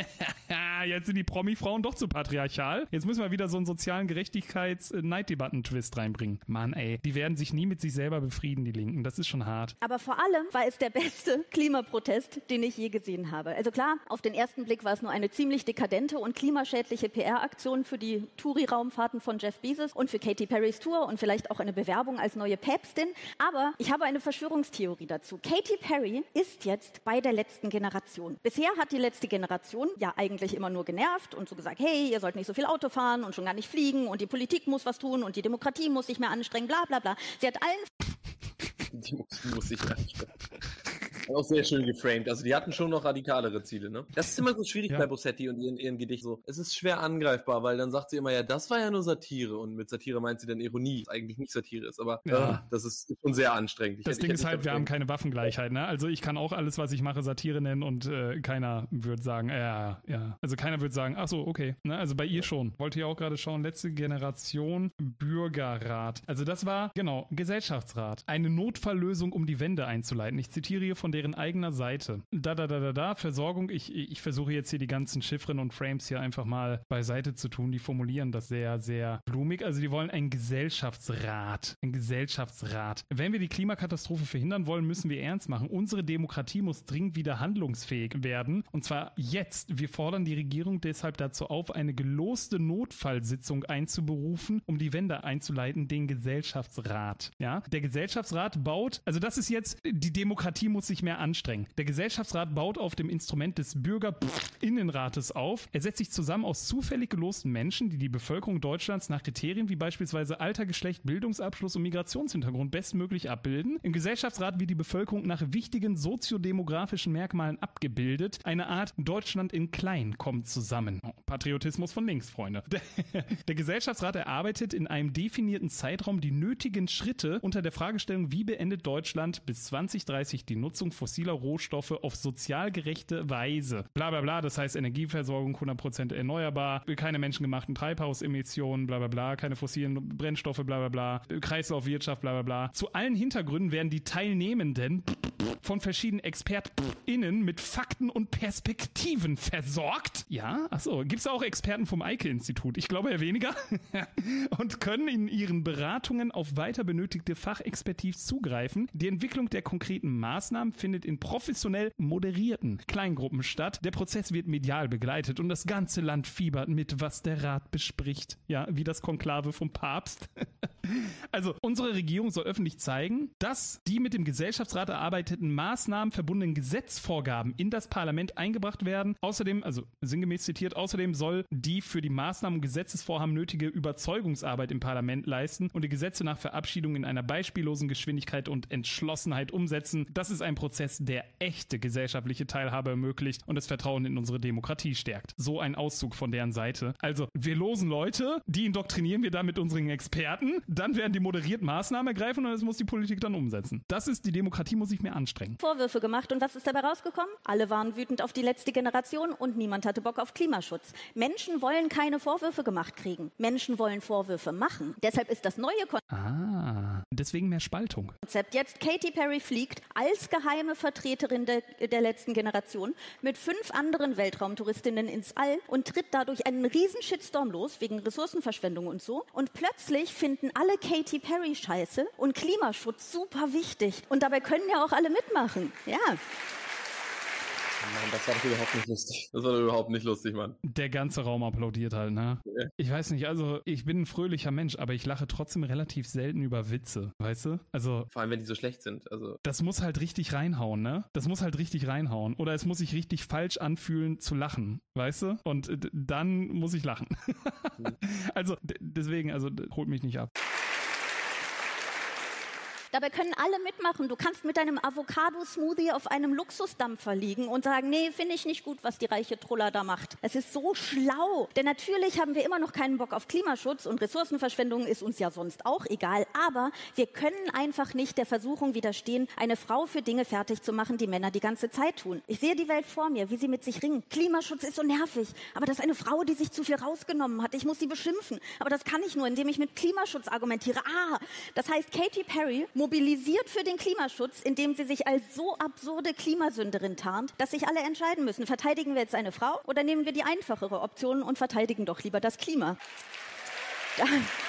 jetzt sind die Promi-Frauen doch zu patriarchal. Jetzt müssen wir wieder so einen sozialen Gerechtigkeits-Neiddebatten-Twist reinbringen. Mann, ey, die werden sich nie mit sich selber befrieden, die Linken. Das ist schon hart. Aber vor allem war es der beste Klimaprotest, den ich je gesehen habe. Also klar, auf den ersten Blick war es nur eine ziemlich dekadente und klimaschädliche P R-Aktion für die Touri-Raumfahrten von Jeff Bezos und für Katy Perrys Tour und vielleicht auch eine Bewerbung als neue Päpstin. Aber ich habe eine Verschwörungstheorie dazu. Katy Perry ist jetzt bei der letzten Generation. Bisher hat die letzte Generation ja eigentlich immer nur genervt und so gesagt, hey, ihr sollt nicht so viel Auto fahren und schon gar nicht fliegen und die Politik muss was tun und die Demokratie muss sich mehr anstrengen, bla bla bla. Sie hat allen... Die muss, muss sich anstrengen. Auch sehr schön geframed. Also die hatten schon noch radikalere Ziele, ne? Das ist immer so schwierig ja. bei Bosetti und ihren, ihren Gedichten so. Es ist schwer angreifbar, weil dann sagt sie immer, ja, das war ja nur Satire. Und mit Satire meint sie dann Ironie, was eigentlich nicht Satire ist. Aber ja. äh, das ist schon sehr anstrengend. Ich das hätte, Ding ist halt, wir haben keine Waffengleichheit, ne? Also ich kann auch alles, was ich mache, Satire nennen und äh, keiner würde sagen, äh, ja, ja. Also keiner würde sagen, ach so, okay. Ne? Also bei ihr schon. Wollte ja auch gerade schauen, letzte Generation Bürgerrat. Also das war, genau, Gesellschaftsrat. Eine Notfalllösung, um die Wende einzuleiten. Ich zitiere hier von deren eigener Seite. Da, da, da, da, da, Versorgung. Ich, ich versuche jetzt hier die ganzen Chiffren und Frames hier einfach mal beiseite zu tun. Die formulieren das sehr, sehr blumig. Also die wollen einen Gesellschaftsrat. Ein Gesellschaftsrat. Wenn wir die Klimakatastrophe verhindern wollen, müssen wir ernst machen. Unsere Demokratie muss dringend wieder handlungsfähig werden. Und zwar jetzt. Wir fordern die Regierung deshalb dazu auf, eine geloste Notfallsitzung einzuberufen, um die Wende einzuleiten, den Gesellschaftsrat. Ja? Der Gesellschaftsrat baut, also das ist jetzt, die Demokratie muss sich nicht mehr anstrengen. Der Gesellschaftsrat baut auf dem Instrument des Bürgerinnenrates auf. Er setzt sich zusammen aus zufällig gelosten Menschen, die die Bevölkerung Deutschlands nach Kriterien wie beispielsweise Alter, Geschlecht, Bildungsabschluss und Migrationshintergrund bestmöglich abbilden. Im Gesellschaftsrat wird die Bevölkerung nach wichtigen soziodemografischen Merkmalen abgebildet. Eine Art Deutschland in klein kommt zusammen. Oh, Patriotismus von links, Freunde. Der, der Gesellschaftsrat erarbeitet in einem definierten Zeitraum die nötigen Schritte unter der Fragestellung, wie beendet Deutschland bis zwanzig dreißig die Nutzung fossiler Rohstoffe auf sozial gerechte Weise. Bla bla bla, das heißt Energieversorgung hundert Prozent erneuerbar, keine menschengemachten Treibhausemissionen, bla bla bla, keine fossilen Brennstoffe, bla bla bla, Kreislaufwirtschaft, bla bla bla. Zu allen Hintergründen werden die Teilnehmenden von verschiedenen ExpertInnen mit Fakten und Perspektiven versorgt. Ja, achso, gibt es auch Experten vom Eike-Institut? Ich glaube eher weniger. Und können in ihren Beratungen auf weiter benötigte Fachexpertise zugreifen. Die Entwicklung der konkreten Maßnahmen findet in professionell moderierten Kleingruppen statt. Der Prozess wird medial begleitet und das ganze Land fiebert mit, was der Rat bespricht. Ja, wie das Konklave vom Papst. Also, unsere Regierung soll öffentlich zeigen, dass die mit dem Gesellschaftsrat erarbeiteten Maßnahmen verbundenen Gesetzvorgaben in das Parlament eingebracht werden. Außerdem, also sinngemäß zitiert, außerdem soll die für die Maßnahmen und Gesetzesvorhaben nötige Überzeugungsarbeit im Parlament leisten und die Gesetze nach Verabschiedung in einer beispiellosen Geschwindigkeit und Entschlossenheit umsetzen. Das ist ein Prozess, der echte gesellschaftliche Teilhabe ermöglicht und das Vertrauen in unsere Demokratie stärkt. So ein Auszug von deren Seite. Also, wir losen Leute, die indoktrinieren wir dann mit unseren Experten, dann werden die moderiert Maßnahmen ergreifen und das muss die Politik dann umsetzen. Das ist, die Demokratie muss sich mehr anstrengen. Vorwürfe gemacht und was ist dabei rausgekommen? Alle waren wütend auf die letzte Generation und niemand hatte Bock auf Klimaschutz. Menschen wollen keine Vorwürfe gemacht kriegen. Menschen wollen Vorwürfe machen. Deshalb ist das neue Konzept. Ah, deswegen mehr Spaltung. Jetzt Katy Perry fliegt als geheime Vertreterin der, der letzten Generation mit fünf anderen Weltraumtouristinnen ins All und tritt dadurch einen riesen Shitstorm los, wegen Ressourcenverschwendung und so. Und plötzlich finden alle Katy Perry scheiße und Klimaschutz super wichtig. Und dabei können ja auch alle mitmachen. Ja. Mann, das war doch überhaupt nicht lustig. Das war doch überhaupt nicht lustig, Mann. Der ganze Raum applaudiert halt, ne? Ja. Ich weiß nicht, also ich bin ein fröhlicher Mensch, aber ich lache trotzdem relativ selten über Witze, weißt du? Also vor allem, wenn die so schlecht sind. Also das muss halt richtig reinhauen, ne? Das muss halt richtig reinhauen. Oder es muss sich richtig falsch anfühlen zu lachen, weißt du? Und d- dann muss ich lachen. Mhm. Also d- deswegen, also d- holt mich nicht ab. Dabei können alle mitmachen. Du kannst mit deinem Avocado-Smoothie auf einem Luxusdampfer liegen und sagen, nee, finde ich nicht gut, was die reiche Trulla da macht. Es ist so schlau. Denn natürlich haben wir immer noch keinen Bock auf Klimaschutz und Ressourcenverschwendung ist uns ja sonst auch egal. Aber wir können einfach nicht der Versuchung widerstehen, eine Frau für Dinge fertig zu machen, die Männer die ganze Zeit tun. Ich sehe die Welt vor mir, wie sie mit sich ringen. Klimaschutz ist so nervig. Aber das ist eine Frau, die sich zu viel rausgenommen hat. Ich muss sie beschimpfen. Aber das kann ich nur, indem ich mit Klimaschutz argumentiere. Ah, das heißt, Katy Perry mobilisiert für den Klimaschutz, indem sie sich als so absurde Klimasünderin tarnt, dass sich alle entscheiden müssen. Verteidigen wir jetzt eine Frau oder nehmen wir die einfachere Option und verteidigen doch lieber das Klima? Ja.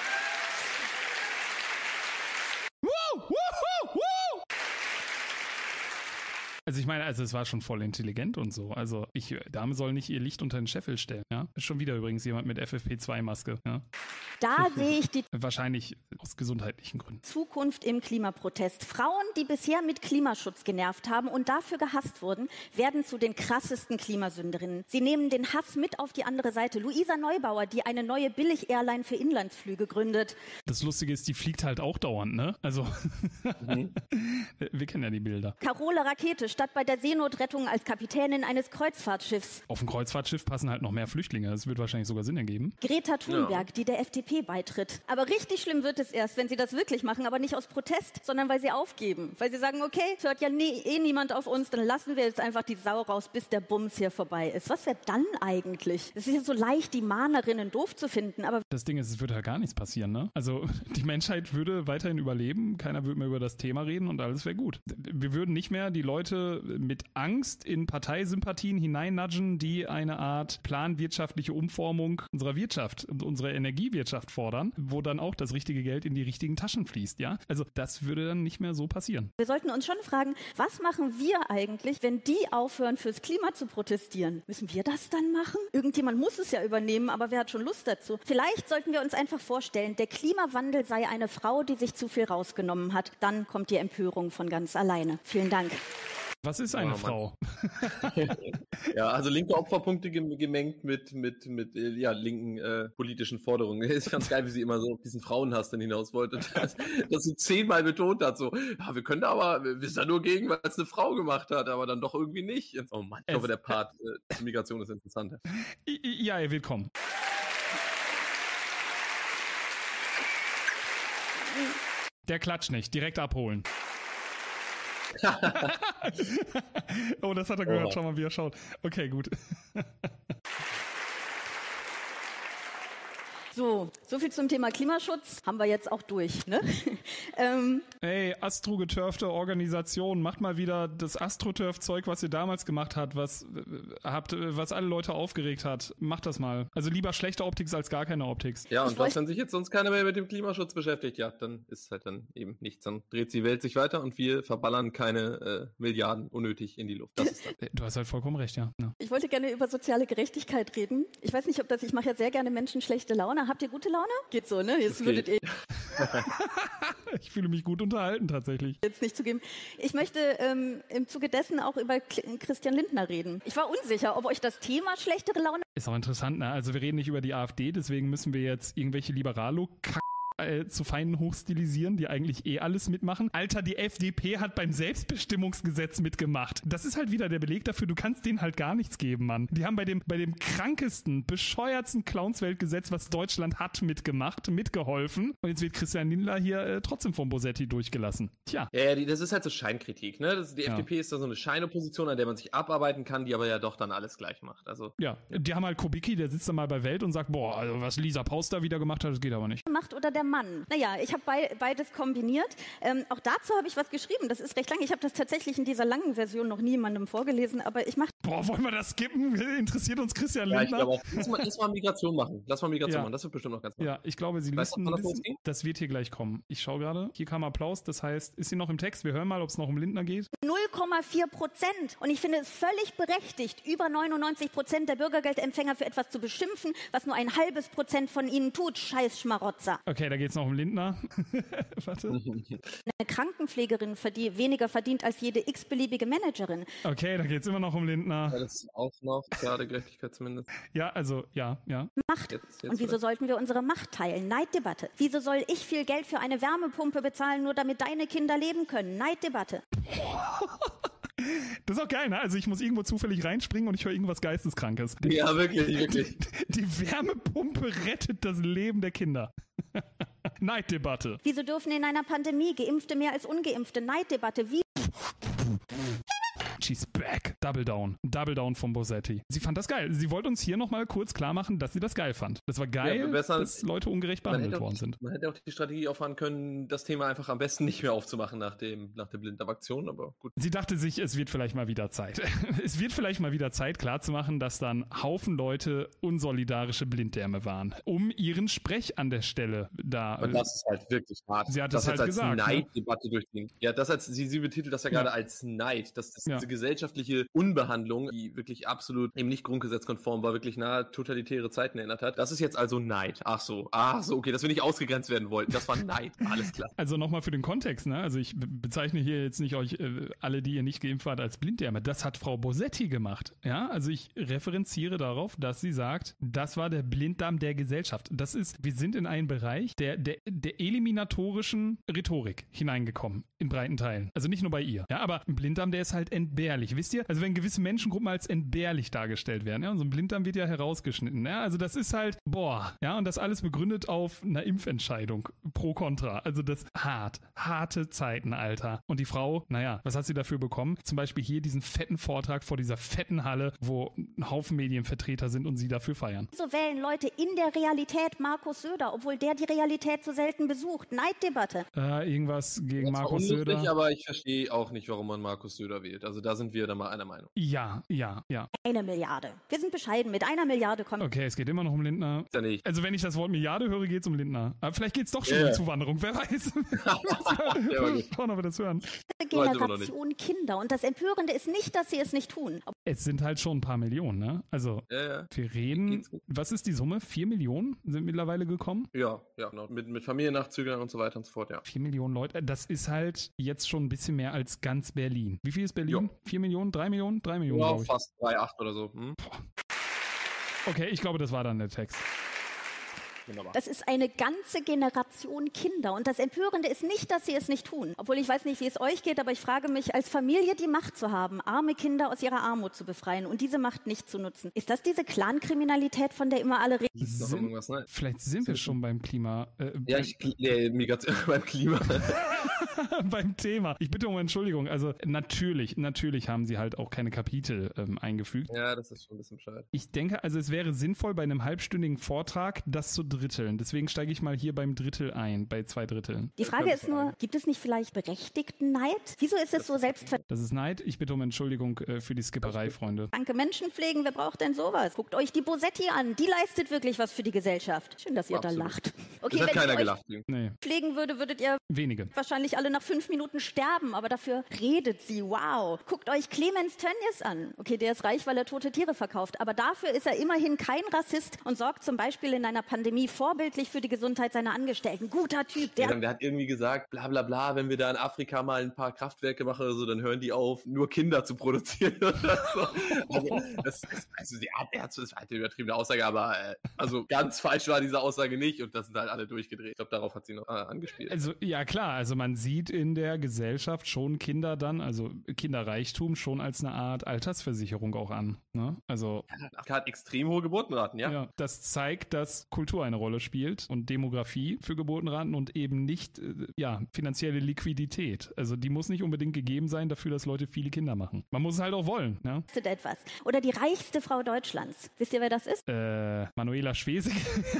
Also ich meine, also es war schon voll intelligent und so. Also ich, Dame soll nicht ihr Licht unter den Scheffel stellen. Ja? Ist schon wieder übrigens jemand mit F F P zwei Maske. Ja? Da sehe ich die wahrscheinlich aus gesundheitlichen Gründen. Zukunft im Klimaprotest. Frauen, die bisher mit Klimaschutz genervt haben und dafür gehasst wurden, werden zu den krassesten Klimasünderinnen. Sie nehmen den Hass mit auf die andere Seite. Luisa Neubauer, die eine neue Billig-Airline für Inlandsflüge gründet. Das Lustige ist, die fliegt halt auch dauernd, ne? Also mhm. Wir kennen ja die Bilder. Carola Rakete statt bei der Seenotrettung als Kapitänin eines Kreuzfahrtschiffs. Auf ein Kreuzfahrtschiff passen halt noch mehr Flüchtlinge. Das wird wahrscheinlich sogar Sinn ergeben. Greta Thunberg, ja. die der F D P beitritt. Aber richtig schlimm wird es erst, wenn sie das wirklich machen, aber nicht aus Protest, sondern weil sie aufgeben. Weil sie sagen, okay, es hört ja nie, eh niemand auf uns, dann lassen wir jetzt einfach die Sau raus, bis der Bums hier vorbei ist. Was wäre dann eigentlich? Es ist ja so leicht, die Mahnerinnen doof zu finden, aber... Das Ding ist, es würde halt gar nichts passieren, ne? Also die Menschheit würde weiterhin überleben, keiner würde mehr über das Thema reden und alles wäre gut. Wir würden nicht mehr die Leute mit Angst in Parteisympathien hineinnudgen, die eine Art planwirtschaftliche Umformung unserer Wirtschaft und unserer Energiewirtschaft fordern, wo dann auch das richtige Geld in die richtigen Taschen fließt, ja? Also das würde dann nicht mehr so passieren. Wir sollten uns schon fragen, was machen wir eigentlich, wenn die aufhören, fürs Klima zu protestieren? Müssen wir das dann machen? Irgendjemand muss es ja übernehmen, aber wer hat schon Lust dazu? Vielleicht sollten wir uns einfach vorstellen, der Klimawandel sei eine Frau, die sich zu viel rausgenommen hat. Dann kommt die Empörung von ganz alleine. Vielen Dank. Was ist eine oh, Frau? Ja, also linke Opferpunkte gemengt mit, mit, mit ja, linken äh, politischen Forderungen. Ist ganz geil, wie sie immer so auf diesen Frauenhass dann hinaus wollte. Das, das so zehnmal betont hat, so, ja, wir können da aber, wir sind da nur gegen, weil es eine Frau gemacht hat, aber dann doch irgendwie nicht. Oh Mann, ich hoffe, der Part äh, zur Migration ist interessanter. Ja, er wird kommen. Der klatscht nicht, direkt abholen. Oh, das hat er gehört. Oh. Schau mal, wie er schaut. Okay, gut. So, so viel zum Thema Klimaschutz. Haben wir jetzt auch durch, ne? ähm, Ey, astrogetörfte Organisation, macht mal wieder das Astroturf-Zeug, was ihr damals gemacht habt, was, habt, was alle Leute aufgeregt hat. Macht das mal. Also lieber schlechte Optik als gar keine Optik. Ja, und was, wenn sich jetzt sonst keiner mehr mit dem Klimaschutz beschäftigt? Ja, dann ist halt dann eben nichts. Dann dreht die Welt sich weiter und wir verballern keine äh, Milliarden unnötig in die Luft. Das ist dann. Du hast halt vollkommen recht, ja. ja. Ich wollte gerne über soziale Gerechtigkeit reden. Ich weiß nicht, ob das, ich mache ja sehr gerne Menschen schlechte Laune. Habt ihr gute Laune? Geht so, ne? Jetzt würdet ihr. Ich fühle mich gut unterhalten, tatsächlich. Jetzt nicht zugeben. Ich möchte ähm, im Zuge dessen auch über K- Christian Lindner reden. Ich war unsicher, ob euch das Thema schlechtere Laune... Ist auch interessant, ne? Also wir reden nicht über die AfD, deswegen müssen wir jetzt irgendwelche Liberalo-Kack Äh, zu Feinden hochstilisieren, die eigentlich eh alles mitmachen. Alter, die F D P hat beim Selbstbestimmungsgesetz mitgemacht. Das ist halt wieder der Beleg dafür, du kannst denen halt gar nichts geben, Mann. Die haben bei dem, bei dem krankesten, bescheuertsten Clownsweltgesetz, was Deutschland hat, mitgemacht, mitgeholfen. Und jetzt wird Christian Lindner hier äh, trotzdem vom Bosetti durchgelassen. Tja. Ja, ja die, das ist halt so Scheinkritik, ne? Das, die ja. F D P ist da so eine Scheinopposition, an der man sich abarbeiten kann, die aber ja doch dann alles gleich macht. Also, ja, die haben halt Kubicki, der sitzt dann mal bei Welt und sagt, boah, also was Lisa Paus da wieder gemacht hat, das geht aber nicht. Macht oder der Mann. Naja, ich habe be- beides kombiniert. Ähm, auch dazu habe ich was geschrieben. Das ist recht lang. Ich habe das tatsächlich in dieser langen Version noch niemandem vorgelesen, aber ich mache... Boah, wollen wir das skippen? Interessiert uns Christian Lindner? Ja, ich glaube auch. Lass mal, lass mal Migration machen. Lass mal Migration ja. machen. Das wird bestimmt noch ganz gut. Ja, ich glaube, Sie weißt listen, listen. Das wird hier gleich kommen. Ich schaue gerade. Hier kam Applaus. Das heißt, ist sie noch im Text? Wir hören mal, ob es noch um Lindner geht. null Komma vier Prozent. Und ich finde es völlig berechtigt, über neunundneunzig Prozent der Bürgergeldempfänger für etwas zu beschimpfen, was nur ein halbes Prozent von ihnen tut. Scheiß Schmarotzer. Okay, da geht es noch um Lindner. Warte. Eine Krankenpflegerin verdient, weniger verdient als jede x-beliebige Managerin. Okay, da geht es immer noch um Lindner. Ja, das ist auch noch gerade Gerechtigkeit zumindest. Ja, also, ja, ja. Macht. Jetzt, jetzt Und wieso vielleicht. sollten wir unsere Macht teilen? Neiddebatte. Wieso soll ich viel Geld für eine Wärmepumpe bezahlen, nur damit deine Kinder leben können? Neiddebatte. Das ist auch geil, ne? Also ich muss irgendwo zufällig reinspringen und ich höre irgendwas Geisteskrankes. Ja, wirklich, wirklich. Die Wärmepumpe rettet das Leben der Kinder. Neiddebatte. Wieso dürfen in einer Pandemie Geimpfte mehr als Ungeimpfte? Neiddebatte. Wie? She's back. Double Down. Double Down von Bosetti. Sie fand das geil. Sie wollte uns hier nochmal kurz klar machen, dass sie das geil fand. Das war geil, ja, besser, dass Leute ungerecht behandelt worden sind. Man hätte auch die Strategie auffahren können, das Thema einfach am besten nicht mehr aufzumachen nach, dem, nach der Blinddarm-Aktion, aber gut. Sie dachte sich, es wird vielleicht mal wieder Zeit. Es wird vielleicht mal wieder Zeit, klarzumachen, dass dann Haufen Leute unsolidarische Blinddärme waren, um ihren Sprech an der Stelle da... Und das ist halt wirklich hart. Sie hat das es halt als gesagt. Neiddebatte ne? durchgehen. Ja, das als, sie, sie betitelt das ja gerade ja. als Neid. Das ist ja. diese gesellschaftliche Unbehandlung, die wirklich absolut eben nicht grundgesetzkonform war, wirklich nahe totalitäre Zeiten erinnert hat. Das ist jetzt also Neid. Ach so, ach so, okay, dass wir nicht ausgegrenzt werden wollten. Das war Neid. Alles klar. Also nochmal für den Kontext, ne? Also ich bezeichne hier jetzt nicht euch äh, alle, die ihr nicht geimpft wart, als Blinddärme. Das hat Frau Bosetti gemacht. Ja, also ich referenziere darauf, dass sie sagt, das war der Blinddarm der Gesellschaft. Das ist, wir sind in einen Bereich der, der, der eliminatorischen Rhetorik hineingekommen, in breiten Teilen. Also nicht nur bei ihr. Ja, aber ein Blinddarm, der ist halt entbehrlich. Wisst ihr? Also wenn gewisse Menschengruppen als entbehrlich dargestellt werden, ja, und so ein Blinddarm wird ja herausgeschnitten, ja, also das ist halt, boah, ja, und das alles begründet auf einer Impfentscheidung, pro kontra, also das hart, harte Zeiten, Alter. Und die Frau, naja, was hat sie dafür bekommen? Zum Beispiel hier diesen fetten Vortrag vor dieser fetten Halle, wo ein Haufen Medienvertreter sind und sie dafür feiern. So wählen Leute in der Realität Markus Söder, obwohl der die Realität so selten besucht. Neiddebatte. Äh, irgendwas gegen das Markus Söder. Aber ich verstehe auch nicht, warum man Markus Söder wählt. Also da sind wir dann mal einer Meinung. Ja, ja, ja. Eine Milliarde. Wir sind bescheiden. Mit einer Milliarde kommen. Okay, es geht immer noch um Lindner. Ja nicht. Also wenn ich das Wort Milliarde höre, geht es um Lindner. Aber vielleicht geht es doch schon yeah. um Zuwanderung. Wer weiß. Mal schauen, ob wir das hören. Generation Kinder. Und das Empörende ist nicht, dass sie es nicht tun. Es sind halt schon ein paar Millionen, ne? Also ja, ja. wir reden, was ist die Summe? Vier Millionen sind mittlerweile gekommen? Ja, ja, genau. Mit, mit Familiennachzüglern und so weiter und so fort, ja. Vier Millionen Leute. Das ist halt jetzt schon ein bisschen mehr als ganz Berlin. Wie viel ist Berlin? vier Millionen, drei Millionen, drei Millionen, ja, glaube ich. Fast drei Komma acht oder so. Hm? Okay, ich glaube, das war dann der Text. Wunderbar. Das ist eine ganze Generation Kinder. Und das Empörende ist nicht, dass sie es nicht tun. Obwohl ich weiß nicht, wie es euch geht, aber ich frage mich, als Familie die Macht zu haben, arme Kinder aus ihrer Armut zu befreien und diese Macht nicht zu nutzen. Ist das diese Clankriminalität, von der immer alle reden? Sind, ne? Vielleicht sind wir schon beim Klima. Äh, ja, ich, äh, Migration, beim Klima. beim Thema. Ich bitte um Entschuldigung. Also natürlich, natürlich haben sie halt auch keine Kapitel ähm, eingefügt. Ja, das ist schon ein bisschen bescheuert. Ich denke, also es wäre sinnvoll, bei einem halbstündigen Vortrag das zu dritteln. Deswegen steige ich mal hier beim Drittel ein, bei zwei Dritteln. Die Frage ist nur, gibt es nicht vielleicht berechtigten Neid? Wieso ist es so selbstverständlich? Das ist Neid. Ich bitte um Entschuldigung äh, für die Skipperei, Freunde. Danke, Menschen pflegen, wer braucht denn sowas? Guckt euch die Bosetti an, die leistet wirklich was für die Gesellschaft. Schön, dass ihr Absolut. da lacht. Okay, das hat wenn keiner ich gelacht. euch nee. pflegen würde, würdet ihr wenige wahrscheinlich alle nach fünf Minuten sterben, aber dafür redet sie. Wow. Guckt euch Clemens Tönnies an. Okay, der ist reich, weil er tote Tiere verkauft, aber dafür ist er immerhin kein Rassist und sorgt zum Beispiel in einer Pandemie vorbildlich für die Gesundheit seiner Angestellten. Guter Typ. Der, ja, der hat irgendwie gesagt, bla bla bla, wenn wir da in Afrika mal ein paar Kraftwerke machen oder so, dann hören die auf, nur Kinder zu produzieren oder so. Also, das ist, also die Art, das ist halt eine übertriebene Aussage, aber äh, also ganz falsch war diese Aussage nicht und das sind halt alle durchgedreht. Ich glaube, darauf hat sie noch äh, angespielt. Also ja klar, also man sieht in der Gesellschaft schon Kinder dann, also Kinderreichtum schon als eine Art Altersversicherung auch an. Ne? Also ja, Afrika hat extrem hohe Geburtenraten, ja? Ja, das zeigt, dass Kultur eine Rolle spielt und Demografie für Geburtenraten und eben nicht äh, ja finanzielle Liquidität. Also die muss nicht unbedingt gegeben sein dafür, dass Leute viele Kinder machen. Man muss es halt auch wollen. Ne? Etwas. Oder die reichste Frau Deutschlands. Wisst ihr, wer das ist? Äh, Manuela Schwesig.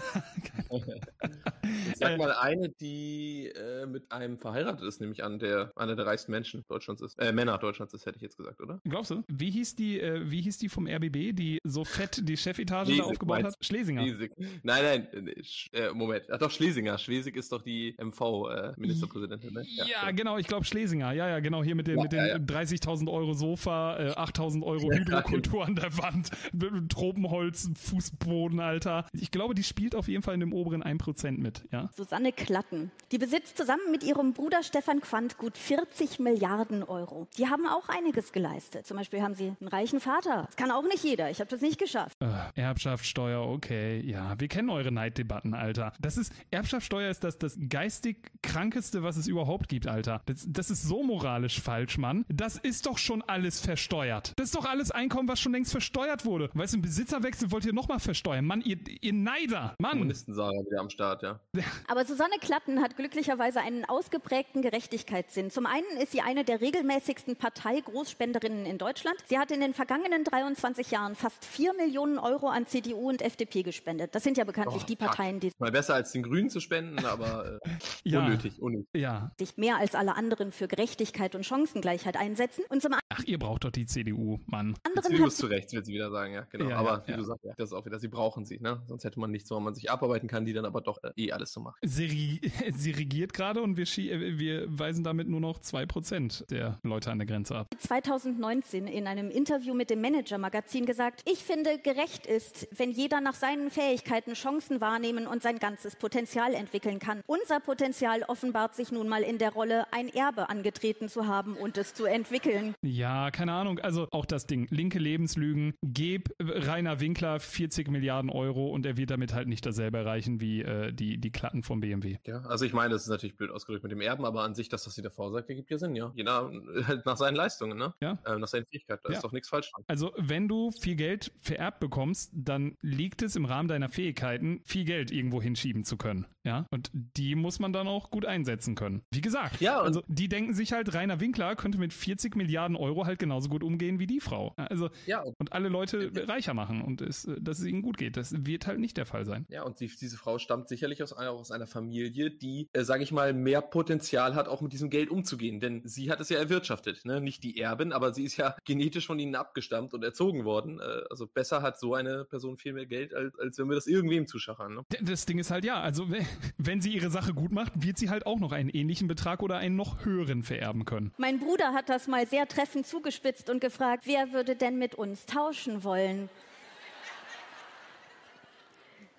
Ich sag mal eine, die äh, mit einem verheiratet ist, nehme ich an, der einer der reichsten Menschen Deutschlands ist. Äh, Männer Deutschlands ist, hätte ich jetzt gesagt, oder? Glaubst du? Wie hieß die, äh, wie hieß die vom R B B, die so fett die Chefetage Schlesig, da aufgebaut hat? Schlesinger. Schlesig. Nein, nein, äh, Moment. Ach doch, Schlesinger. Schlesig ist doch die M V-Ministerpräsidentin, ne? Ja, ja, genau, ich glaube Schlesinger. Ja, ja, genau, hier mit den, ja, mit den ja, ja. dreißigtausend Euro Sofa, äh, achttausend Euro Hydrokultur an der Wand, Tropenholz, Fußboden, Alter. Ich glaube, die spielt auf jeden Fall in dem oberen ein Prozent mit, ja? Susanne Klatten. Die besitzt zusammen mit ihrem Bruder Stefan Quandt gut vierzig Milliarden Euro. Die haben auch einiges geleistet. Zum Beispiel haben sie einen reichen Vater. Das kann auch nicht jeder. Ich habe das nicht geschafft. Äh, Erbschaftssteuer, okay. Ja, wir kennen eure Neiddebatten, Alter. Das ist, Erbschaftssteuer ist das, das geistig krankeste, was es überhaupt gibt, Alter. Das, das ist so moralisch falsch, Mann. Das ist doch schon alles versteuert. Das ist doch alles Einkommen, was schon längst versteuert wurde. Weißt du, einen Besitzerwechsel wollt ihr nochmal versteuern. Mann, ihr, ihr Neider. Mann. Kommunistensaga wieder am Start, ja. Aber Susanne Klatten hat glücklicherweise einen ausgeprägten Gerechtigkeitssinn. Zum einen ist sie eine der regelmäßigsten Partei-Großspenderinnen in Deutschland. Sie hat in den vergangenen dreiundzwanzig Jahren fast vier Millionen Euro an C D U und F D P gespendet. Das sind ja bekanntlich oh, die Parteien, die... Mal besser als den Grünen zu spenden, aber äh, ja. unnötig, unnötig. Ja. Sich mehr als alle anderen für Gerechtigkeit und Chancengleichheit einsetzen. Und zum Ach, ihr braucht doch die C D U, Mann. Die C D U ist zu Recht, wird sie wieder sagen, ja, genau. Ja, aber ja, wie ja. du sagst, ja, das ist auch wieder, sie brauchen sie, ne? Sonst hätte man nichts, wo man sich abarbeiten kann, die dann aber doch äh, eh alles so macht. Sie, sie regiert gerade und wir, wir weisen damit nur noch zwei Prozent der Leute an der Grenze ab. zwanzig neunzehn in einem Interview mit dem Manager-Magazin gesagt, ich finde, gerecht ist, wenn jeder nach seinen Fähigkeiten Chancen wahrnehmen und sein ganzes Potenzial entwickeln kann. Unser Potenzial offenbart sich nun mal in der Rolle, ein Erbe angetreten zu haben und es zu entwickeln. Ja, keine Ahnung. Also auch das Ding, linke Lebenslügen, geb Rainer Winkler vierzig Milliarden Euro und er wird damit halt nicht dasselbe erreichen wie äh, die, die Klatten vom B M W. Ja, also ich meine, das ist natürlich blöd ausgedrückt mit dem Erben, aber an sich, das, was sie davor sagt, ergibt ja Sinn, ja. Jeder halt nach seinen Leistungen, ne? Ja. Äh, nach seinen Fähigkeiten, da ja. ist doch nichts falsch dran. Also wenn du viel Geld vererbt bekommst, dann liegt es im Rahmen deiner Fähigkeiten, viel Geld irgendwo hinschieben zu können, ja? Und die muss man dann auch gut einsetzen können. Wie gesagt, ja, also die denken sich halt, Rainer Winkler könnte mit vierzig Milliarden Euro halt genauso gut umgehen wie die Frau. Also ja, und, und alle Leute ja. reicher machen und es, dass es ihnen gut geht. Das wird halt nicht der Fall sein. Ja, und die, diese Frau stammt sicherlich aus einer, aus einer Familie, die, äh, sage ich mal, mehr Potenzial hat, auch mit diesem Geld umzugehen. Denn sie hat es ja erwirtschaftet, ne? Nicht die Erbin, aber sie ist ja genetisch von ihnen abgestammt und erzogen worden. Äh, also besser hat so eine Person viel mehr Geld, als, als wenn wir das irgendwem zuschachern. Ne? Das Ding ist halt, ja, also wenn sie ihre Sache gut macht, wird sie halt auch noch einen ähnlichen Betrag oder einen noch höheren vererben können. Mein Bruder hat das mal sehr treffend zugespitzt und gefragt, wer würde denn mit uns tauschen wollen?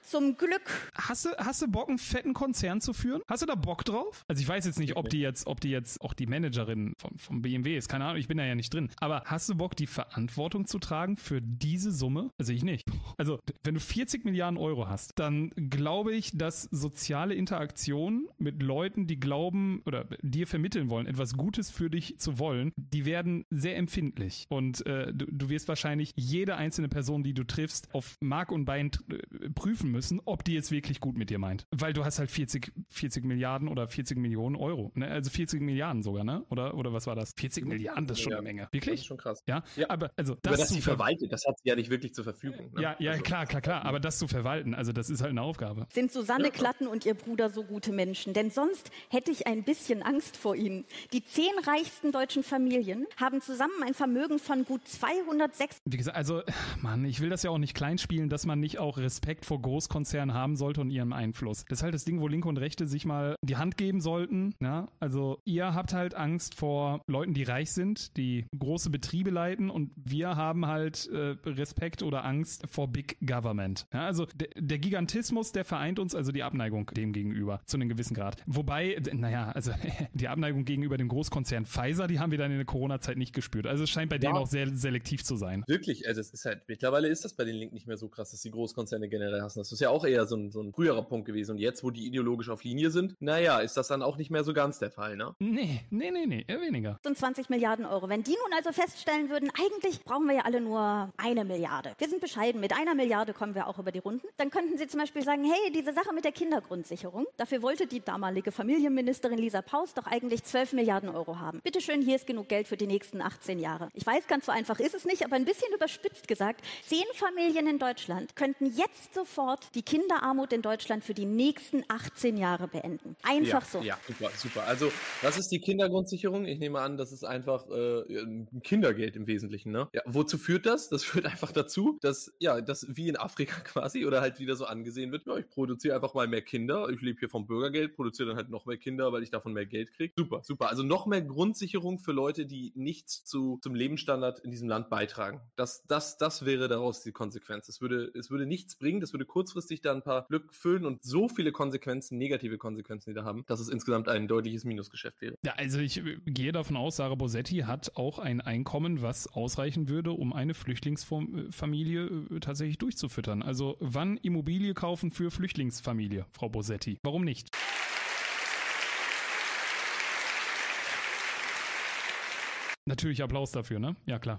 Zum Glück. Hast du, hast du Bock, einen fetten Konzern zu führen? Hast du da Bock drauf? Also ich weiß jetzt nicht, ob die jetzt, ob die jetzt auch die Managerin vom, vom B M W ist. Keine Ahnung, ich bin da ja nicht drin. Aber hast du Bock, die Verantwortung zu tragen für diese Summe? Also ich nicht. Also wenn du vierzig Milliarden Euro hast, dann glaube ich, dass soziale Interaktion mit Leuten, die glauben oder dir vermitteln wollen, etwas Gutes für dich zu wollen, die werden sehr empfindlich. Und äh, du, du wirst wahrscheinlich jede einzelne Person, die du triffst, auf Mark und Bein äh, prüfen müssen, ob die jetzt wirklich gut mit dir meint. Weil du hast halt vierzig, vierzig Milliarden oder vierzig Millionen Euro. Ne? Also vierzig Milliarden sogar, ne? Oder, oder was war das? vierzig Milliarden, das ist schon ja, eine Menge. Wirklich? Das ist schon krass. Ja, ja. aber also das, aber das zu sie verwaltet, das hat sie ja nicht wirklich zur Verfügung. Ne? Ja, ja, also, klar, klar, klar. Aber das zu verwalten, also das ist halt eine Aufgabe. Sind Susanne ja. Klatten und ihr Bruder so gute Menschen? Denn sonst hätte ich ein bisschen Angst vor ihnen. Die zehn reichsten deutschen Familien haben zusammen ein Vermögen von gut zweihundertsechs. Wie gesagt, also, Mann, ich will das ja auch nicht kleinspielen, dass man nicht auch Respekt vor Großkonzernen haben sollte und ihrem Einfluss. Das ist halt das Ding, wo Linke und Rechte sich mal die Hand geben sollten. Ja? Also ihr habt halt Angst vor Leuten, die reich sind, die große Betriebe leiten, und wir haben halt äh, Respekt oder Angst vor Big Government. Ja? Also der, der Gigantismus, der vereint uns, also die Abneigung dem gegenüber, zu einem gewissen Grad. Wobei, naja, also die Abneigung gegenüber dem Großkonzern Pfizer, die haben wir dann in der Corona-Zeit nicht gespürt. Also es scheint bei ja. denen auch sehr selektiv zu sein. Wirklich, also es ist halt, mittlerweile ist das bei den Linken nicht mehr so krass, dass die Großkonzerne generell hassen. Das ist ja auch eher so ein, so ein früherer Punkt gewesen. Und jetzt, wo die ideologisch auf Linie sind, naja, ist das dann auch nicht mehr so ganz der Fall, ne? Nee, nee, nee, nee, eher weniger. zwanzig Milliarden Euro. Wenn die nun also feststellen würden, eigentlich brauchen wir ja alle nur eine Milliarde. Wir sind bescheiden, mit einer Milliarde kommen wir auch über die Runden. Dann könnten sie zum Beispiel sagen, hey, diese Sache mit der Kindergrundsicherung, dafür wollte die damalige Familienministerin Lisa Paus doch eigentlich zwölf Milliarden Euro haben. Bitteschön, hier ist genug Geld für die nächsten achtzehn Jahre. Ich weiß, ganz so einfach ist es nicht, aber ein bisschen überspitzt gesagt, zehn Familien in Deutschland könnten jetzt sofort die Kinderarmut in Deutschland für die nächsten achtzehn Jahre beenden. Einfach ja, so. Ja, super, super. Also, was ist die Kindergrundsicherung? Ich nehme an, das ist einfach äh, ein Kindergeld im Wesentlichen, ne? Ja, wozu führt das? Das führt einfach dazu, dass, ja, das wie in Afrika quasi oder halt wieder so angesehen wird, ja, ich produziere einfach mal mehr Kinder, ich lebe hier vom Bürgergeld, produziere dann halt noch mehr Kinder, weil ich davon mehr Geld kriege. Super, super. Also noch mehr Grundsicherung für Leute, die nichts zu, zum Lebensstandard in diesem Land beitragen. Das, das, das wäre daraus die Konsequenz. Es würde, es würde nichts bringen, das würde kurzfristig da ein paar Glück füllen und so viele Konsequenzen, negative Konsequenzen, die da haben, dass es insgesamt ein deutliches Minusgeschäft wäre. Ja, also ich gehe davon aus, Sarah Bosetti hat auch ein Einkommen, was ausreichen würde, um eine Flüchtlingsfamilie tatsächlich durchzufüttern. Also wann Immobilie kaufen für Flüchtlingsfamilie, Frau Bosetti? Warum nicht? Natürlich Applaus dafür, ne? Ja, klar.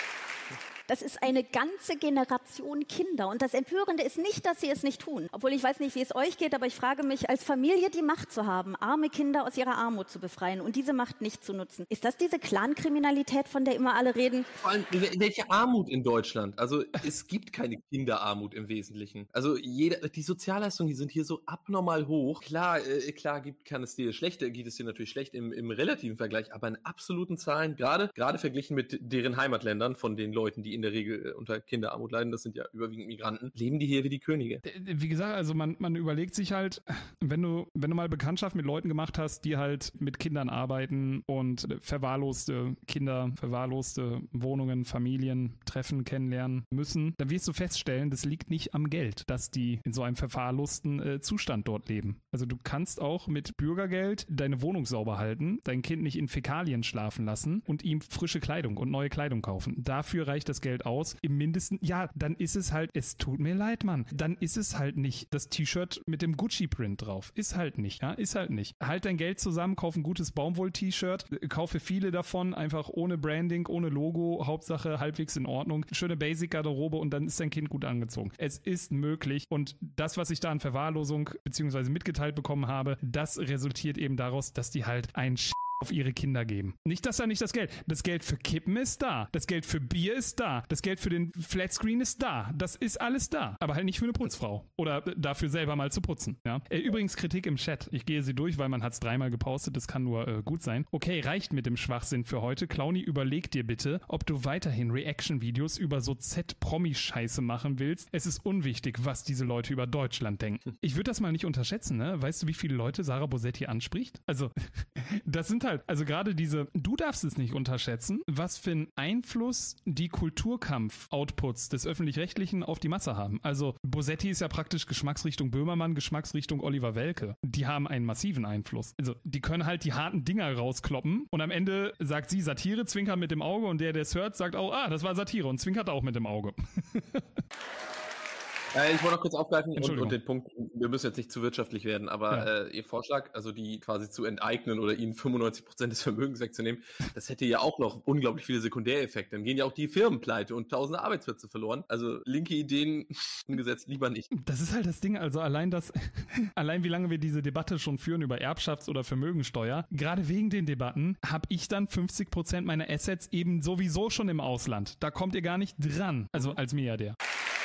Das ist eine ganze Generation Kinder. Und das Empörende ist nicht, dass sie es nicht tun. Obwohl ich weiß nicht, wie es euch geht, aber ich frage mich, als Familie die Macht zu haben, arme Kinder aus ihrer Armut zu befreien und diese Macht nicht zu nutzen. Ist das diese Clankriminalität, von der immer alle reden? Vor allem, welche Armut in Deutschland? Also es gibt keine Kinderarmut im Wesentlichen. Also jeder, die Sozialleistungen, die sind hier so abnormal hoch. Klar, äh, klar gibt, kann es dir schlecht, geht es dir natürlich schlecht im, im relativen Vergleich, aber in absoluten Zahlen, gerade, gerade verglichen mit deren Heimatländern von den Leuten, die in der Regel unter Kinderarmut leiden, das sind ja überwiegend Migranten, leben die hier wie die Könige. Wie gesagt, also man, man überlegt sich halt, wenn du, wenn du mal Bekanntschaft mit Leuten gemacht hast, die halt mit Kindern arbeiten und verwahrloste Kinder, verwahrloste Wohnungen, Familien treffen, kennenlernen müssen, dann wirst du feststellen, das liegt nicht am Geld, dass die in so einem verwahrlosten äh, Zustand dort leben. Also du kannst auch mit Bürgergeld deine Wohnung sauber halten, dein Kind nicht in Fäkalien schlafen lassen und ihm frische Kleidung und neue Kleidung kaufen. Dafür reicht das Geld aus. Im Mindesten, ja, dann ist es halt, es tut mir leid, Mann, dann ist es halt nicht das T-Shirt mit dem Gucci-Print drauf. Ist halt nicht, ja, ist halt nicht. Halt dein Geld zusammen, kauf ein gutes Baumwoll-T-Shirt, kaufe viele davon, einfach ohne Branding, ohne Logo, Hauptsache halbwegs in Ordnung, schöne Basic-Garderobe und dann ist dein Kind gut angezogen. Es ist möglich und das, was ich da an Verwahrlosung beziehungsweise mitgeteilt bekommen habe, das resultiert eben daraus, dass die halt ein Sch auf ihre Kinder geben. Nicht, dass da nicht das Geld. Das Geld für Kippen ist da. Das Geld für Bier ist da. Das Geld für den Flatscreen ist da. Das ist alles da. Aber halt nicht für eine Putzfrau. Oder dafür selber mal zu putzen. Ja? Äh, übrigens Kritik im Chat. Ich gehe sie durch, weil man hat es dreimal gepostet. Das kann nur äh, gut sein. Okay, reicht mit dem Schwachsinn für heute. Clowny, überleg dir bitte, ob du weiterhin Reaction-Videos über so Z-Promi-Scheiße machen willst. Es ist unwichtig, was diese Leute über Deutschland denken. Ich würde das mal nicht unterschätzen, ne? Weißt du, wie viele Leute Sarah Bosetti anspricht? Also, das sind halt, also gerade diese, du darfst es nicht unterschätzen, was für einen Einfluss die Kulturkampf-Outputs des Öffentlich-Rechtlichen auf die Masse haben. Also Bosetti ist ja praktisch Geschmacksrichtung Böhmermann, Geschmacksrichtung Oliver Welke. Die haben einen massiven Einfluss. Also die können halt die harten Dinger rauskloppen und am Ende sagt sie Satire, zwinkert mit dem Auge und der, der es hört, sagt auch, ah, das war Satire und zwinkert auch mit dem Auge. Äh, ich wollte noch kurz aufgreifen und, und den Punkt, wir müssen jetzt nicht zu wirtschaftlich werden, aber ja. äh, Ihr Vorschlag, also die quasi zu enteignen oder ihnen fünfundneunzig Prozent des Vermögens wegzunehmen, das hätte ja auch noch unglaublich viele Sekundäreffekte. Dann gehen ja auch die Firmen pleite und tausende Arbeitsplätze verloren. Also linke Ideen umgesetzt lieber nicht. Das ist halt das Ding, also allein das, allein wie lange wir diese Debatte schon führen über Erbschafts- oder Vermögensteuer, gerade wegen den Debatten habe ich dann fünfzig Prozent meiner Assets eben sowieso schon im Ausland. Da kommt ihr gar nicht dran, also als Milliardär.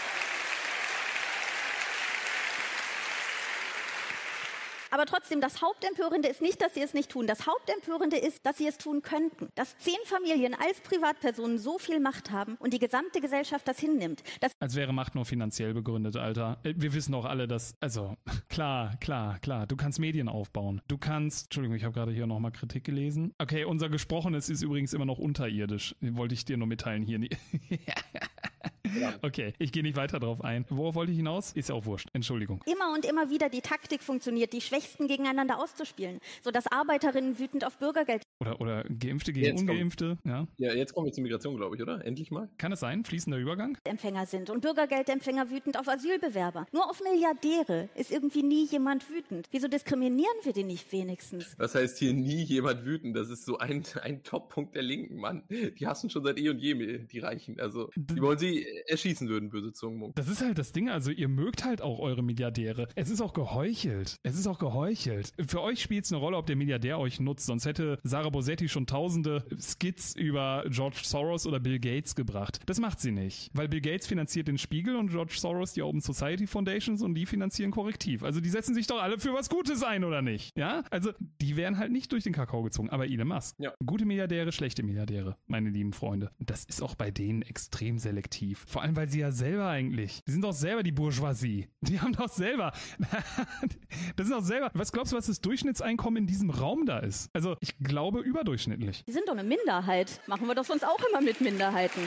Aber trotzdem, das Hauptempörende ist nicht, dass sie es nicht tun. Das Hauptempörende ist, dass sie es tun könnten. Dass zehn Familien als Privatpersonen so viel Macht haben und die gesamte Gesellschaft das hinnimmt. Das Als wäre Macht nur finanziell begründet, Alter. Wir wissen doch alle, dass, also, klar, klar, klar, du kannst Medien aufbauen. Du kannst, Entschuldigung, ich habe gerade hier nochmal Kritik gelesen. Okay, unser Gesprochenes ist übrigens immer noch unterirdisch. Wollte ich dir nur mitteilen hier. Ja. Okay, ich gehe nicht weiter drauf ein. Worauf wollte ich hinaus? Ist ja auch wurscht. Entschuldigung. Immer und immer wieder die Taktik funktioniert, die Schwächsten gegeneinander auszuspielen, sodass Arbeiterinnen wütend auf Bürgergeld Oder, oder Geimpfte gegen Jetzt Ungeimpfte. Ja. ja, jetzt kommen wir zur Migration, glaube ich, oder? Endlich mal. Kann es sein? Fließender Übergang? Empfänger sind und Bürgergeldempfänger wütend auf Asylbewerber. Nur auf Milliardäre ist irgendwie nie jemand wütend. Wieso diskriminieren wir die nicht wenigstens? Das heißt hier nie jemand wütend. Das ist so ein, ein Top-Punkt der Linken, Mann. Die hassen schon seit eh und je die Reichen. Also, die wollen sie erschießen würden, böse Zungen. Das ist halt das Ding. Also, ihr mögt halt auch eure Milliardäre. Es ist auch geheuchelt. Es ist auch geheuchelt. Für euch spielt es eine Rolle, ob der Milliardär euch nutzt. Sonst hätte Sarah Bosetti schon tausende Skits über George Soros oder Bill Gates gebracht. Das macht sie nicht. Weil Bill Gates finanziert den Spiegel und George Soros die Open Society Foundations und die finanzieren Korrektiv. Also, die setzen sich doch alle für was Gutes ein, oder nicht? Ja? Also, die werden halt nicht durch den Kakao gezogen. Aber Elon Musk. Ja. Gute Milliardäre, schlechte Milliardäre, meine lieben Freunde. Das ist auch bei denen extrem selektiv. Vor allem, weil sie ja selber eigentlich, die sind doch selber die Bourgeoisie. Die haben doch selber, das sind doch selber, was glaubst du, was das Durchschnittseinkommen in diesem Raum da ist? Also, ich glaube, überdurchschnittlich. Die sind doch eine Minderheit. Machen wir doch sonst auch immer mit Minderheiten.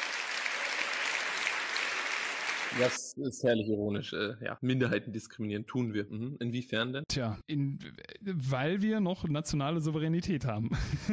Das ist herrlich ironisch. Äh, ja, Minderheiten diskriminieren tun wir. Mhm. Inwiefern denn? Tja, in, weil wir noch nationale Souveränität haben.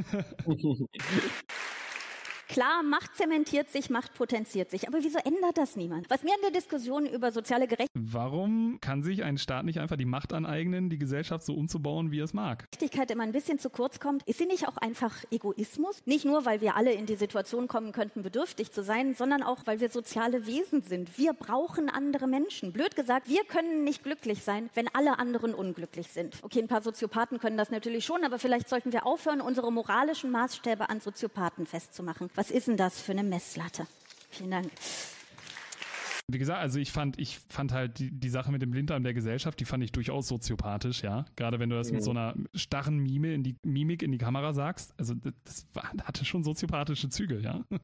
Klar, Macht zementiert sich, Macht potenziert sich. Aber wieso ändert das niemand? Was mir in der Diskussion über soziale Gerechtigkeit... Warum kann sich ein Staat nicht einfach die Macht aneignen, die Gesellschaft so umzubauen, wie er es mag? Gerechtigkeit immer ein bisschen zu kurz kommt, ist sie nicht auch einfach Egoismus? Nicht nur, weil wir alle in die Situation kommen könnten, bedürftig zu sein, sondern auch, weil wir soziale Wesen sind. Wir brauchen andere Menschen. Blöd gesagt, wir können nicht glücklich sein, wenn alle anderen unglücklich sind. Okay, ein paar Soziopathen können das natürlich schon, aber vielleicht sollten wir aufhören, unsere moralischen Maßstäbe an Soziopathen festzumachen. Was ist denn das für eine Messlatte? Vielen Dank. Wie gesagt, also ich fand, ich fand halt die, die Sache mit dem Blinddarm der Gesellschaft, die fand ich durchaus soziopathisch, ja. Gerade wenn du das mhm. mit so einer starren Mime in die, Mimik in die Kamera sagst. Also das, das war, hatte schon soziopathische Züge, ja. Mhm.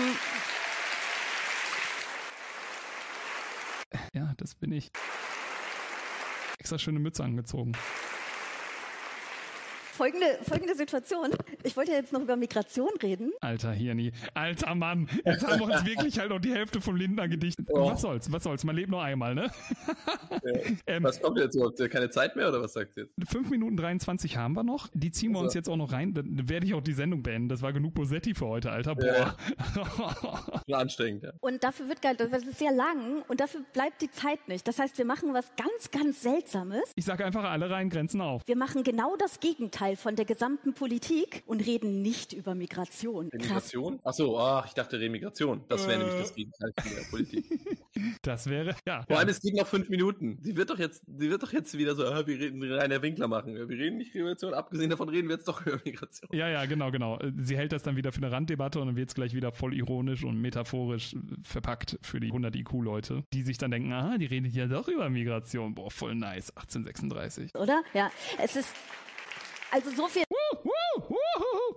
Ja, das bin ich. Extra schöne Mütze angezogen. Folgende, folgende Situation. Ich wollte ja jetzt noch über Migration reden. Alter Hirni. Alter Mann. Jetzt haben wir uns wirklich halt noch die Hälfte vom Lindner gedichtet. Oh. Was soll's? Was soll's? Man lebt nur einmal, ne? Ja. ähm, was kommt jetzt überhaupt? Keine Zeit mehr oder was sagt ihr jetzt? fünf Minuten dreiundzwanzig haben wir noch. Die ziehen wir also. uns jetzt auch noch rein. Dann werde ich auch die Sendung beenden. Das war genug Bosetti für heute, Alter. Boah. Ja. Anstrengend, ja. Und dafür wird geil, das ist sehr lang und dafür bleibt die Zeit nicht. Das heißt, wir machen was ganz, ganz Seltsames. Ich sage einfach alle rein, Grenzen auf. Wir machen genau das Gegenteil von der gesamten Politik und reden nicht über Migration. Migration? Achso, ach, ich dachte Remigration. Das wäre äh. nämlich das Gegenteil von der Politik. Das wäre, ja. Vor allem, es geht noch fünf Minuten. Sie wird doch jetzt, sie wird doch jetzt wieder so, ah, wir reden Rainer Winkler machen. Wir reden nicht über Migration, abgesehen davon reden wir jetzt doch über Migration. Ja, ja, genau, genau. Sie hält das dann wieder für eine Randdebatte und dann wird es gleich wieder voll ironisch und metaphorisch verpackt für die hundert I Q-Leute, die sich dann denken, aha, die reden ja doch über Migration. Boah, voll nice, achtzehnhundertsechsunddreißig. Oder? Ja, es ist... Also so viel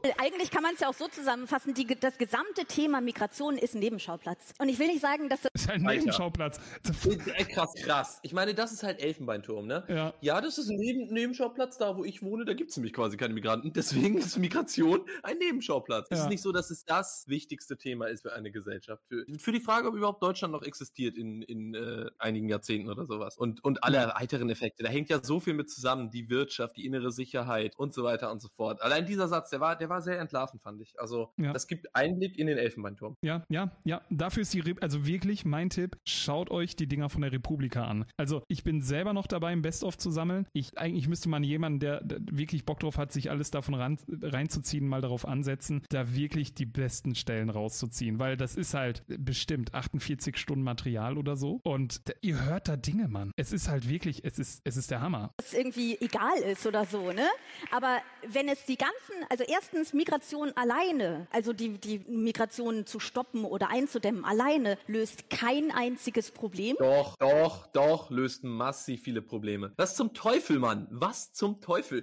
Eigentlich kann man es ja auch so zusammenfassen, die, das gesamte Thema Migration ist ein Nebenschauplatz. Und ich will nicht sagen, dass das... Das ist ein Nebenschauplatz. Äh, krass, krass. Ich meine, das ist halt Elfenbeinturm, ne? Ja. Ja, das ist ein Neben Nebenschauplatz, da wo ich wohne, da gibt es nämlich quasi keine Migranten. Deswegen ist Migration ein Nebenschauplatz. Ja. Es ist nicht so, dass es das wichtigste Thema ist für eine Gesellschaft. Für, für die Frage, ob überhaupt Deutschland noch existiert in, in äh, einigen Jahrzehnten oder sowas. Und, und alle ja. weiteren Effekte. Da hängt ja so viel mit zusammen. Die Wirtschaft, die innere Sicherheit und so weiter und so fort. Allein dieser Satz, der war, der war sehr entlarvend, fand ich. Also, ja. das gibt Einblick in den Elfenbeinturm. Ja, ja, ja. Dafür ist die, Re- also wirklich mein Tipp, schaut euch die Dinger von der Republika an. Also, ich bin selber noch dabei, ein Best-of zu sammeln. Ich, eigentlich müsste man jemanden, der, der wirklich Bock drauf hat, sich alles davon ran, reinzuziehen, mal darauf ansetzen, da wirklich die besten Stellen rauszuziehen, weil das ist halt bestimmt achtundvierzig Stunden Material oder so und da, ihr hört da Dinge, Mann. Es ist halt wirklich, es ist, es ist der Hammer. Dass es irgendwie egal ist oder so, ne? Aber wenn es die ganzen, also erstens Migration alleine, also die, die Migration zu stoppen oder einzudämmen alleine, löst kein einziges Problem. Doch, doch, doch, löst massiv viele Probleme. Was zum Teufel, Mann? Was zum Teufel?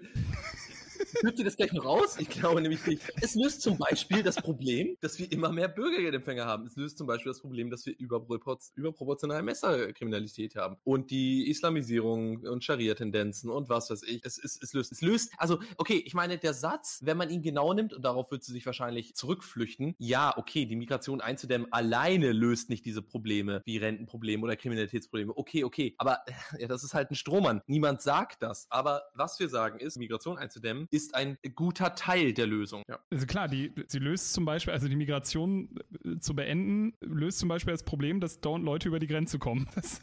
Führt ihr das gleich noch raus? Ich glaube nämlich nicht. Es löst zum Beispiel das Problem, dass wir immer mehr Bürgergeldempfänger haben. Es löst zum Beispiel das Problem, dass wir überpropor- überproportionale Messerkriminalität haben. Und die Islamisierung und Scharia-Tendenzen und was weiß ich. Es, es, es löst, es löst, also, okay, ich meine, der Satz, wenn man ihn genau nimmt, und darauf wird sie sich wahrscheinlich zurückflüchten, ja, okay, die Migration einzudämmen alleine löst nicht diese Probleme, wie Rentenprobleme oder Kriminalitätsprobleme. Okay, okay, aber ja, das ist halt ein Strohmann. Niemand sagt das. Aber was wir sagen ist, Migration einzudämmen ist ein guter Teil der Lösung. Ja. Also klar, die, sie löst zum Beispiel, also die Migration äh, zu beenden, löst zum Beispiel das Problem, dass dauernd Leute über die Grenze kommen. Das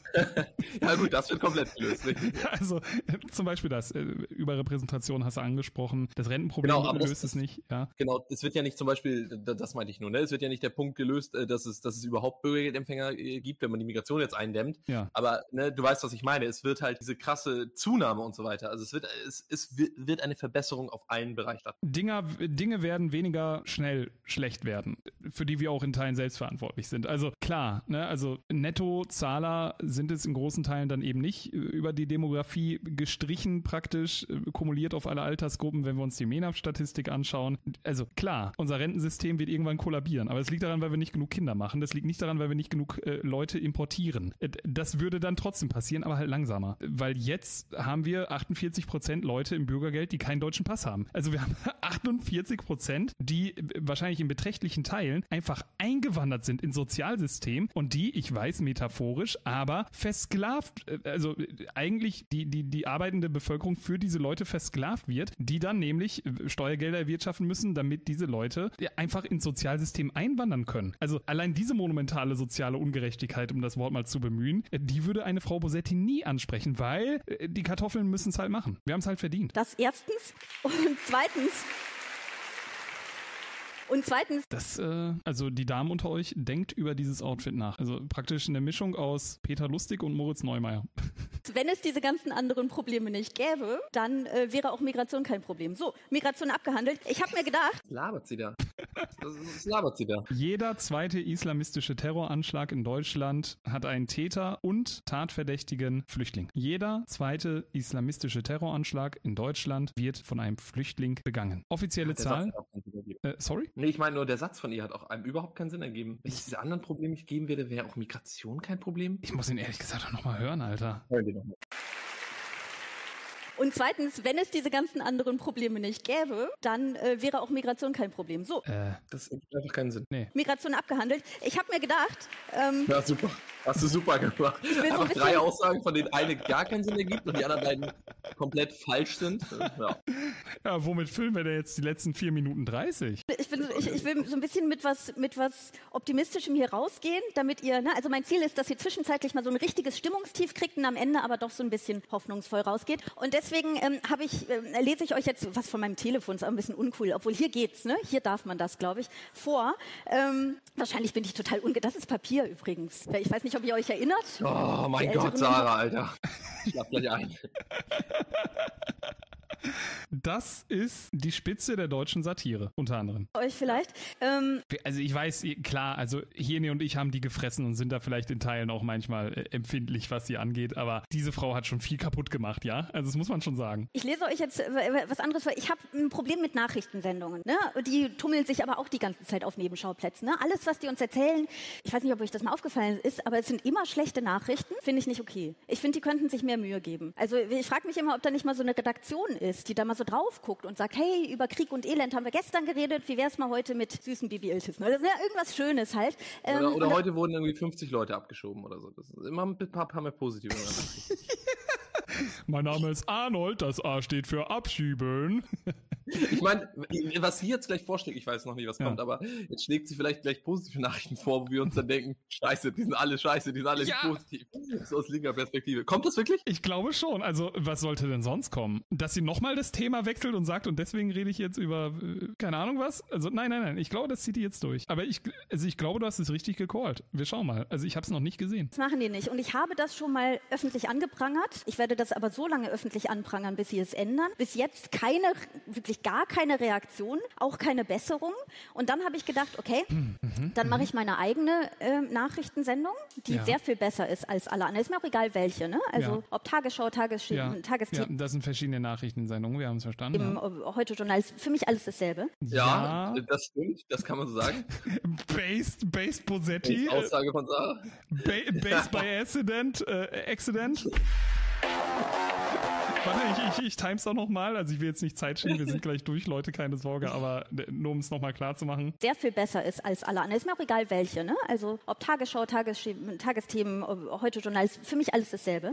ja gut, das wird komplett gelöst. Also äh, zum Beispiel das, äh, Überrepräsentation hast du angesprochen, das Rentenproblem genau, löst das, es nicht. Ja. Genau, es wird ja nicht zum Beispiel, das meinte ich nur, ne? Es wird ja nicht der Punkt gelöst, dass es, dass es überhaupt Bürgergeldempfänger gibt, wenn man die Migration jetzt eindämmt. Ja. Aber ne, du weißt, was ich meine. Es wird halt diese krasse Zunahme und so weiter. Also es wird, es, es wird eine Verbesserung auf allen Bereichen statt. Dinge, Dinge werden weniger schnell schlecht werden, für die wir auch in Teilen selbst verantwortlich sind. Also klar, ne, also Nettozahler sind es in großen Teilen dann eben nicht über die Demografie gestrichen praktisch, kumuliert auf alle Altersgruppen, wenn wir uns die M E N A F-Statistik anschauen. Also klar, unser Rentensystem wird irgendwann kollabieren, aber es liegt daran, weil wir nicht genug Kinder machen. Das liegt nicht daran, weil wir nicht genug äh, Leute importieren. Das würde dann trotzdem passieren, aber halt langsamer. Weil jetzt haben wir achtundvierzig Prozent Leute im Bürgergeld, die keinen deutschen Pass haben. Also wir haben achtundvierzig Prozent, die wahrscheinlich in beträchtlichen Teilen einfach eingewandert sind ins Sozialsystem und die, ich weiß metaphorisch, aber versklavt, also eigentlich die, die, die arbeitende Bevölkerung für diese Leute versklavt wird, die dann nämlich Steuergelder erwirtschaften müssen, damit diese Leute einfach ins Sozialsystem einwandern können. Also allein diese monumentale soziale Ungerechtigkeit, um das Wort mal zu bemühen, die würde eine Frau Bosetti nie ansprechen, weil die Kartoffeln müssen es halt machen. Wir haben es halt verdient. Das erstens. Und zweitens, und zweitens, das, äh, also die Damen unter euch, denkt über dieses Outfit nach. Also praktisch eine Mischung aus Peter Lustig und Moritz Neumeier. Wenn es diese ganzen anderen Probleme nicht gäbe, dann äh, wäre auch Migration kein Problem. So, Migration abgehandelt. Ich habe mir gedacht... Was labert sie da? Was labert sie da? Jeder zweite islamistische Terroranschlag in Deutschland hat einen Täter und tatverdächtigen Flüchtling. Jeder zweite islamistische Terroranschlag in Deutschland wird von einem Flüchtling begangen. Offizielle Der Zahl... Äh, sorry? Nee, ich meine nur, der Satz von ihr hat auch einem überhaupt keinen Sinn ergeben. Wenn es diese anderen Probleme nicht geben würde, wäre auch Migration kein Problem. Ich muss ihn ehrlich gesagt auch nochmal hören, Alter. Hören wir nochmal. Und zweitens, wenn es diese ganzen anderen Probleme nicht gäbe, dann äh, wäre auch Migration kein Problem. So. Äh, das ergibt einfach keinen Sinn. Nee. Migration abgehandelt. Ich habe mir gedacht... Ähm, ja, super. Hast du super gemacht. Einfach so drei Aussagen, von denen eine gar keinen Sinn ergibt und die anderen beiden komplett falsch sind. Ja, ja womit füllen wir denn jetzt die letzten vier Minuten dreißig? Ich, bin, ich, ich will so ein bisschen mit was, mit was Optimistischem hier rausgehen, damit ihr, ne, also mein Ziel ist, dass ihr zwischenzeitlich mal so ein richtiges Stimmungstief kriegt und am Ende aber doch so ein bisschen hoffnungsvoll rausgeht. Und deswegen ähm, habe ich, äh, lese ich euch jetzt was von meinem Telefon, ist auch ein bisschen uncool, obwohl hier geht's, ne? Hier darf man das, glaube ich, vor. Ähm, wahrscheinlich bin ich total unge... Das ist Papier übrigens. Ich weiß nicht, ob ihr euch erinnert. Oh mein Gott, Sarah, Alter. Ich schlaf gleich ein. Das ist die Spitze der deutschen Satire, unter anderem. Euch vielleicht. Ähm, also ich weiß, klar, also Hirni und ich haben die gefressen und sind da vielleicht in Teilen auch manchmal äh, empfindlich, was sie angeht, aber diese Frau hat schon viel kaputt gemacht, ja? Also das muss man schon sagen. Ich lese euch jetzt äh, was anderes vor. Ich habe ein Problem mit Nachrichtensendungen. Ne? Die tummeln sich aber auch die ganze Zeit auf Nebenschauplätzen. Ne? Alles, was die uns erzählen, ich weiß nicht, ob euch das mal aufgefallen ist, aber es sind immer schlechte Nachrichten, finde ich nicht okay. Ich finde, die könnten sich mehr Mühe geben. Also ich frage mich immer, ob da nicht mal so eine Redaktion ist, die da mal so drauf guckt und sagt, hey, über Krieg und Elend haben wir gestern geredet, wie wär's mal heute mit süßen Bibi Iltis? Ne? Das ist ja irgendwas Schönes halt. Ähm, oder oder heute wurden irgendwie fünfzig Leute abgeschoben oder so. Das ist immer ein paar, paar mehr positive Nachrichten. Mein Name ist Arnold, das A steht für Abschieben. Ich meine, was sie jetzt gleich vorschlägt, ich weiß noch nicht, was ja. kommt, aber jetzt schlägt sie vielleicht gleich positive Nachrichten vor, wo wir uns dann denken, scheiße, die sind alle scheiße, die sind alle ja. positiv. So aus linker Perspektive. Kommt das wirklich? Ich glaube schon. Also, was sollte denn sonst kommen? Dass sie nochmal das Thema wechselt und sagt, und deswegen rede ich jetzt über, äh, keine Ahnung was? Also, nein, nein, nein. Ich glaube, das zieht die jetzt durch. Aber ich, also ich glaube, du hast es richtig gecallt. Wir schauen mal. Also, ich habe es noch nicht gesehen. Das machen die nicht. Und ich habe das schon mal öffentlich angeprangert. Ich werde das aber so lange öffentlich anprangern, bis sie es ändern. Bis jetzt keine, wirklich gar keine Reaktion, auch keine Besserung. Und dann habe ich gedacht, okay, mhm, dann mache ich meine eigene äh, Nachrichtensendung, die ja. sehr viel besser ist als alle anderen. Ist mir auch egal, welche, ne? Also ja. ob Tagesschau, Tagessch- ja. Tagesthemen. Ja, das sind verschiedene Nachrichtensendungen, wir haben es verstanden. Im ja. Heute-Journal ist für mich alles dasselbe. Ja, ja, das stimmt, das kann man so sagen. Based, based Bosetti. Aussage von Sarah. Ba- based by accident, äh, accident. Warte, ich, ich, ich times auch nochmal. Also ich will jetzt nicht Zeit schieben, wir sind gleich durch, Leute, keine Sorge, aber nur um es nochmal klar zu machen. Sehr viel besser ist als alle anderen. Ist mir auch egal, welche, ne? Also ob Tagesschau, Tagessch- Tagesthemen, Heute-Journal, ist für mich alles dasselbe.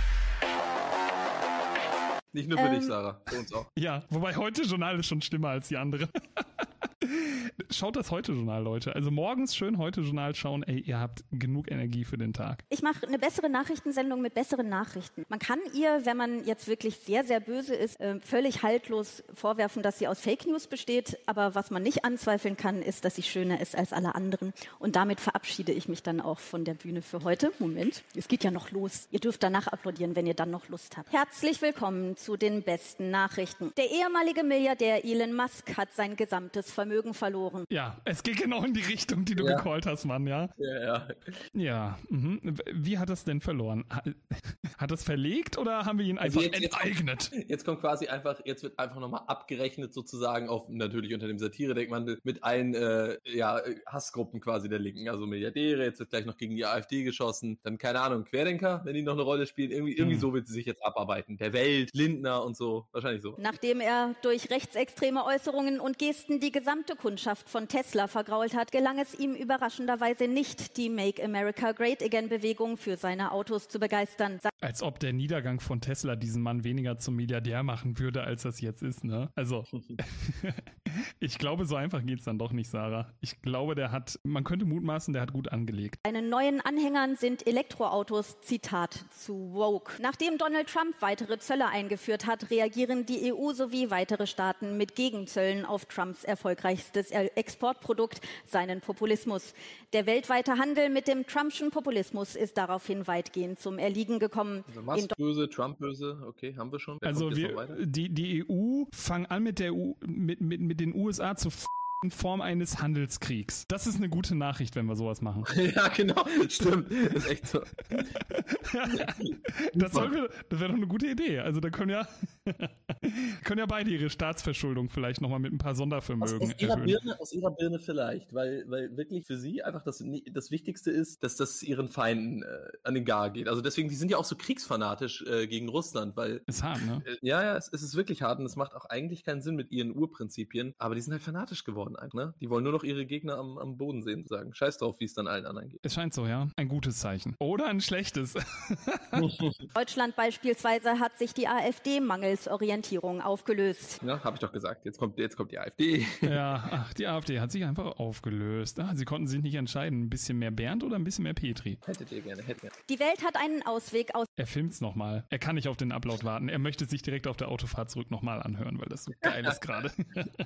Nicht nur für ähm, dich, Sarah, für uns auch. Ja, wobei Heute-Journal ist schon schlimmer als die andere. Schaut das Heute-Journal, Leute. Also morgens schön Heute-Journal schauen. Ey, ihr habt genug Energie für den Tag. Ich mache eine bessere Nachrichtensendung mit besseren Nachrichten. Man kann ihr, wenn man jetzt wirklich sehr, sehr böse ist, äh, völlig haltlos vorwerfen, dass sie aus Fake News besteht. Aber was man nicht anzweifeln kann, ist, dass sie schöner ist als alle anderen. Und damit verabschiede ich mich dann auch von der Bühne für heute. Moment, es geht ja noch los. Ihr dürft danach applaudieren, wenn ihr dann noch Lust habt. Herzlich willkommen zu den besten Nachrichten. Der ehemalige Milliardär Elon Musk hat sein gesamtes Vermögen verloren. Ja, es geht genau in die Richtung, die du ja. gecallt hast, Mann, ja? Ja, ja. Ja, mhm. Wie hat er es denn verloren? Hat er es verlegt oder haben wir ihn einfach also jetzt, enteignet? Jetzt kommt, jetzt kommt quasi einfach, jetzt wird einfach nochmal abgerechnet sozusagen auf, natürlich unter dem Satire-Denkmantel, mit allen äh, ja, Hassgruppen quasi der Linken, also Milliardäre, jetzt wird gleich noch gegen die AfD geschossen, dann keine Ahnung, Querdenker, wenn die noch eine Rolle spielen, irgendwie, irgendwie hm. so wird sie sich jetzt abarbeiten. Der Welt, Lindner und so, wahrscheinlich so. Nachdem er durch rechtsextreme Äußerungen und Gesten die gesamte Kundschaft von Tesla vergrault hat, gelang es ihm überraschenderweise nicht, die Make America Great Again Bewegung für seine Autos zu begeistern. Als ob der Niedergang von Tesla diesen Mann weniger zum Milliardär machen würde, als das jetzt ist, ne? Also, ich glaube, so einfach geht's dann doch nicht, Sarah. Ich glaube, der hat, man könnte mutmaßen, der hat gut angelegt. Seinen neuen Anhängern sind Elektroautos, Zitat, zu woke. Nachdem Donald Trump weitere Zölle eingeführt hat, reagieren die E U sowie weitere Staaten mit Gegenzöllen auf Trumps erfolgreichstes Exportprodukt, seinen Populismus. Der weltweite Handel mit dem Trumpschen Populismus ist daraufhin weitgehend zum Erliegen gekommen. Also Musk böse, Trump böse, okay, haben wir schon. Wer also wir, die, die E U fangen an mit der U, mit, mit, mit den U S A zu f- in Form eines Handelskriegs. Das ist eine gute Nachricht, wenn wir sowas machen. Ja, genau, stimmt. Das ist echt so. das soll, das wäre doch eine gute Idee. Also da können ja, können ja beide ihre Staatsverschuldung vielleicht nochmal mit ein paar Sondervermögen aus, aus ihrer erhöhen. Birne, aus ihrer Birne vielleicht, weil, weil wirklich für sie einfach das, das Wichtigste ist, dass das ihren Feinden äh, an den Gar geht. Also deswegen, die sind ja auch so kriegsfanatisch äh, gegen Russland, weil... Ist hart, ne? Äh, ja, ja, es, es ist wirklich hart und es macht auch eigentlich keinen Sinn mit ihren Urprinzipien, aber die sind halt fanatisch geworden. Ne? Die wollen nur noch ihre Gegner am, am Boden sehen, sagen. Scheiß drauf, wie es dann allen anderen geht. Es scheint so, ja. Ein gutes Zeichen. Oder ein schlechtes. Deutschland beispielsweise hat sich die AfD mangels Orientierung aufgelöst. Ja, habe ich doch gesagt. Jetzt kommt, jetzt kommt die AfD. Ja, ach, die AfD hat sich einfach aufgelöst. Ah, sie konnten sich nicht entscheiden. Ein bisschen mehr Bernd oder ein bisschen mehr Petri? Hättet ihr gerne, hättet ihr. Die Welt hat einen Ausweg aus... Er filmt's nochmal. Er kann nicht auf den Upload warten. Er möchte sich direkt auf der Autofahrt zurück nochmal anhören, weil das so geil ist gerade.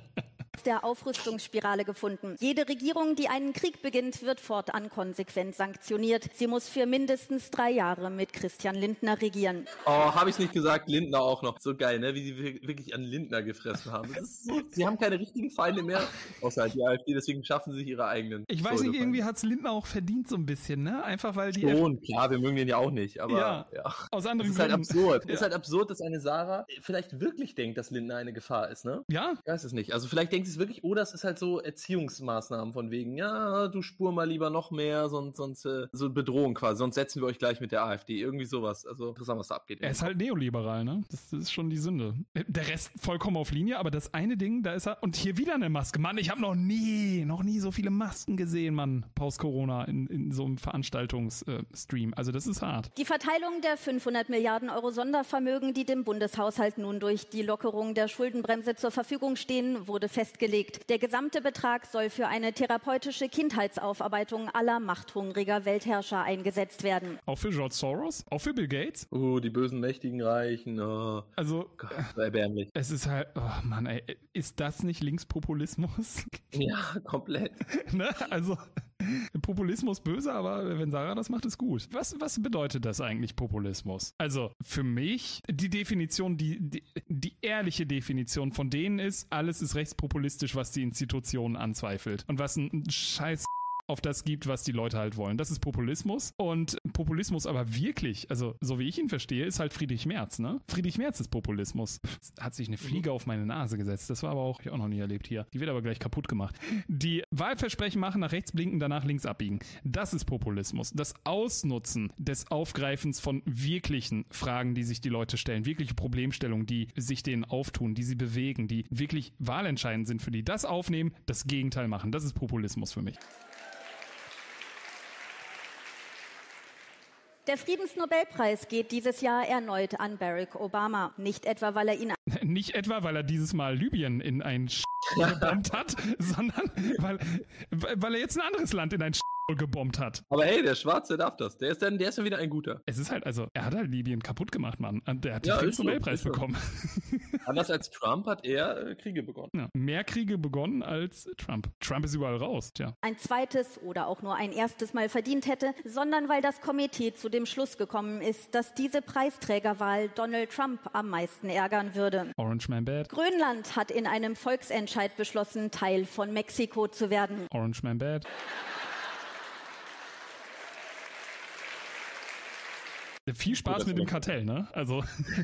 der Aufrüstungsspirale gefunden. Jede Regierung, die einen Krieg beginnt, wird fortan konsequent sanktioniert. Sie muss für mindestens drei Jahre mit Christian Lindner regieren. Oh, habe ich nicht gesagt, Lindner auch noch. So geil, ne? Wie die wirklich an Lindner gefressen haben. Das ist so, sie haben keine richtigen Feinde mehr, außer halt die AfD, deswegen schaffen sie sich ihre eigenen. Ich weiß nicht, irgendwie hat's Lindner auch verdient so ein bisschen, ne? Einfach weil die... Schon, F- klar, wir mögen den ja auch nicht, aber ja, ja. Aus anderen Gründen. Das ist halt absurd. Ja. Es ist halt absurd, dass eine Sarah vielleicht wirklich denkt, dass Lindner eine Gefahr ist, ne? Ja. Ich weiß es nicht. Also vielleicht denkt sie es wirklich, oder es ist halt so Erziehungsmaßnahmen von wegen, ja, du spur mal lieber noch mehr, sonst, sonst äh, so Bedrohung quasi, sonst setzen wir euch gleich mit der AfD. Irgendwie sowas. Also interessant, was da abgeht. Er ist halt neoliberal, ne? Das, das ist schon die Sünde. Der Rest vollkommen auf Linie, aber das eine Ding, da ist er, und hier wieder eine Maske. Mann, ich habe noch nie, noch nie so viele Masken gesehen, Mann, post-Corona in, in so einem Veranstaltungsstream. Also das ist hart. Die Verteilung der fünfhundert Milliarden Euro Sondervermögen, die dem Bundeshaushalt nun durch die Lockerung der Schuldenbremse zur Verfügung stehen, wurde festgelegt. Der gesamte Betrag soll für eine therapeutische Kindheitsaufarbeitung aller machthungriger Weltherrscher eingesetzt werden. Auch für George Soros? Auch für Bill Gates? Oh, die bösen, mächtigen Reichen. Oh. Also, Gott, erbärmlich. Es ist halt, oh Mann, ey, ist das nicht Linkspopulismus? Ja, komplett. Ne? Also, Populismus böse, aber wenn Sarah das macht, ist gut. Was, was bedeutet das eigentlich, Populismus? Also, für mich, die Definition, die, die, die ehrliche Definition von denen ist, alles ist rechtspopulistisch, was die Institutionen anzweifelt. Und was ein Scheiß auf das gibt, was die Leute halt wollen. Das ist Populismus. Und Populismus aber wirklich, also so wie ich ihn verstehe, ist halt Friedrich Merz, ne? Friedrich Merz ist Populismus. Hat sich eine Fliege auf meine Nase gesetzt. Das war aber auch, hab ich auch noch nie erlebt hier. Die wird aber gleich kaputt gemacht. Die Wahlversprechen machen, nach rechts blinken, danach links abbiegen. Das ist Populismus. Das Ausnutzen des Aufgreifens von wirklichen Fragen, die sich die Leute stellen, wirkliche Problemstellungen, die sich denen auftun, die sie bewegen, die wirklich wahlentscheidend sind für die. Das aufnehmen, das Gegenteil machen. Das ist Populismus für mich. Der Friedensnobelpreis geht dieses Jahr erneut an Barack Obama. Nicht etwa, weil er ihn... Nicht etwa, weil er dieses Mal Libyen in ein Sch gebombt hat, sondern weil, weil er jetzt ein anderes Land in ein Sch gebombt hat. Aber hey, der Schwarze darf das. Der ist dann, der ist dann wieder ein guter. Es ist halt, also, er hat halt Libyen kaputt gemacht, Mann. Und der hat ja, den Friedensnobelpreis so, bekommen. Anders als Trump hat er äh, Kriege begonnen. Ja, mehr Kriege begonnen als Trump. Trump ist überall raus, tja. Ein zweites oder auch nur ein erstes Mal verdient hätte, sondern weil das Komitee zu dem Schluss gekommen ist, dass diese Preisträgerwahl Donald Trump am meisten ärgern würde. Orange Man Bad. Grönland hat in einem Volksentscheid beschlossen, Teil von Mexiko zu werden. Orange Man Bad. Viel Spaß mit dem Kartell, ne? Also.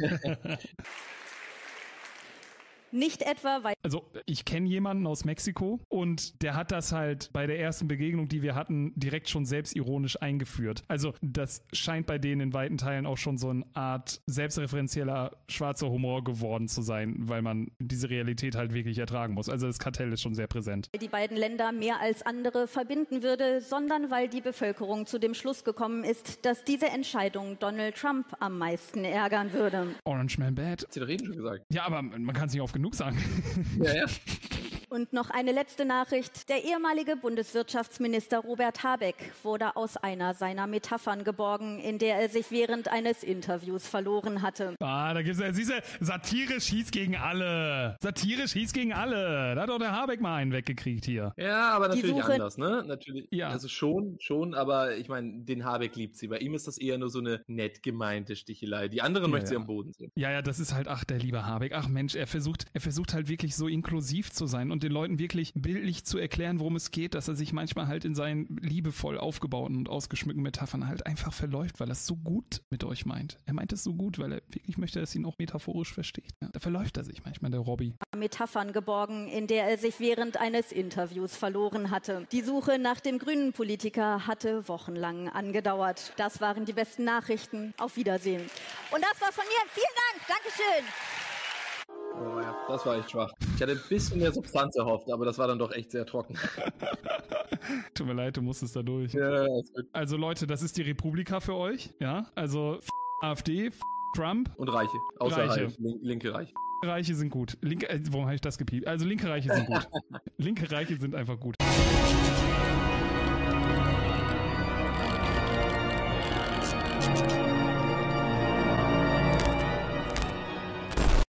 Nicht etwa, weil... Also ich kenne jemanden aus Mexiko und der hat das halt bei der ersten Begegnung, die wir hatten, direkt schon selbstironisch eingeführt. Also das scheint bei denen in weiten Teilen auch schon so eine Art selbstreferenzieller schwarzer Humor geworden zu sein, weil man diese Realität halt wirklich ertragen muss. Also das Kartell ist schon sehr präsent. Die beiden Länder mehr als andere verbinden würde, sondern weil die Bevölkerung zu dem Schluss gekommen ist, dass diese Entscheidung Donald Trump am meisten ärgern würde. Orange Man Bad. Hat sie doch eben schon gesagt. Ja, aber man kann es nicht oft genug sagen. Ja, ja. Und noch eine letzte Nachricht. Der ehemalige Bundeswirtschaftsminister Robert Habeck wurde aus einer seiner Metaphern geborgen, in der er sich während eines Interviews verloren hatte. Ah, da gibt's ja, siehst du, Satire schießt gegen alle. Satire schießt gegen alle. Da hat doch der Habeck mal einen weggekriegt hier. Ja, aber natürlich Suche, anders, ne? Natürlich. Ja. Also schon, schon, aber ich meine, den Habeck liebt sie. Bei ihm ist das eher nur so eine nett gemeinte Stichelei. Die anderen ja, möchte sie ja. am Boden sehen. Ja, ja, das ist halt, ach, der liebe Habeck. Ach Mensch, er versucht, er versucht halt wirklich so inklusiv zu sein und den Leuten wirklich bildlich zu erklären, worum es geht, dass er sich manchmal halt in seinen liebevoll aufgebauten und ausgeschmückten Metaphern halt einfach verläuft, weil er es so gut mit euch meint. Er meint es so gut, weil er wirklich möchte, dass ihn auch metaphorisch versteht. Ja, da verläuft er sich manchmal, der Robby. Metaphern geborgen, in der er sich während eines Interviews verloren hatte. Die Suche nach dem grünen Politiker hatte wochenlang angedauert. Das waren die besten Nachrichten. Auf Wiedersehen. Und das war von mir. Vielen Dank. Dankeschön. Oh ja, das war echt schwach. Ich hatte ein bisschen mehr Substanz erhofft, aber das war dann doch echt sehr trocken. Tut mir leid, du musstest da durch. Ja, ist gut. Also Leute, das ist die Republika für euch. Ja, also f AfD, f Trump. Und Reiche. Außer Reiche. Halt, linke Reiche. Reiche sind gut. Linke, äh, warum habe ich das gepiept? Also linke Reiche sind gut. Linke Reiche sind einfach gut.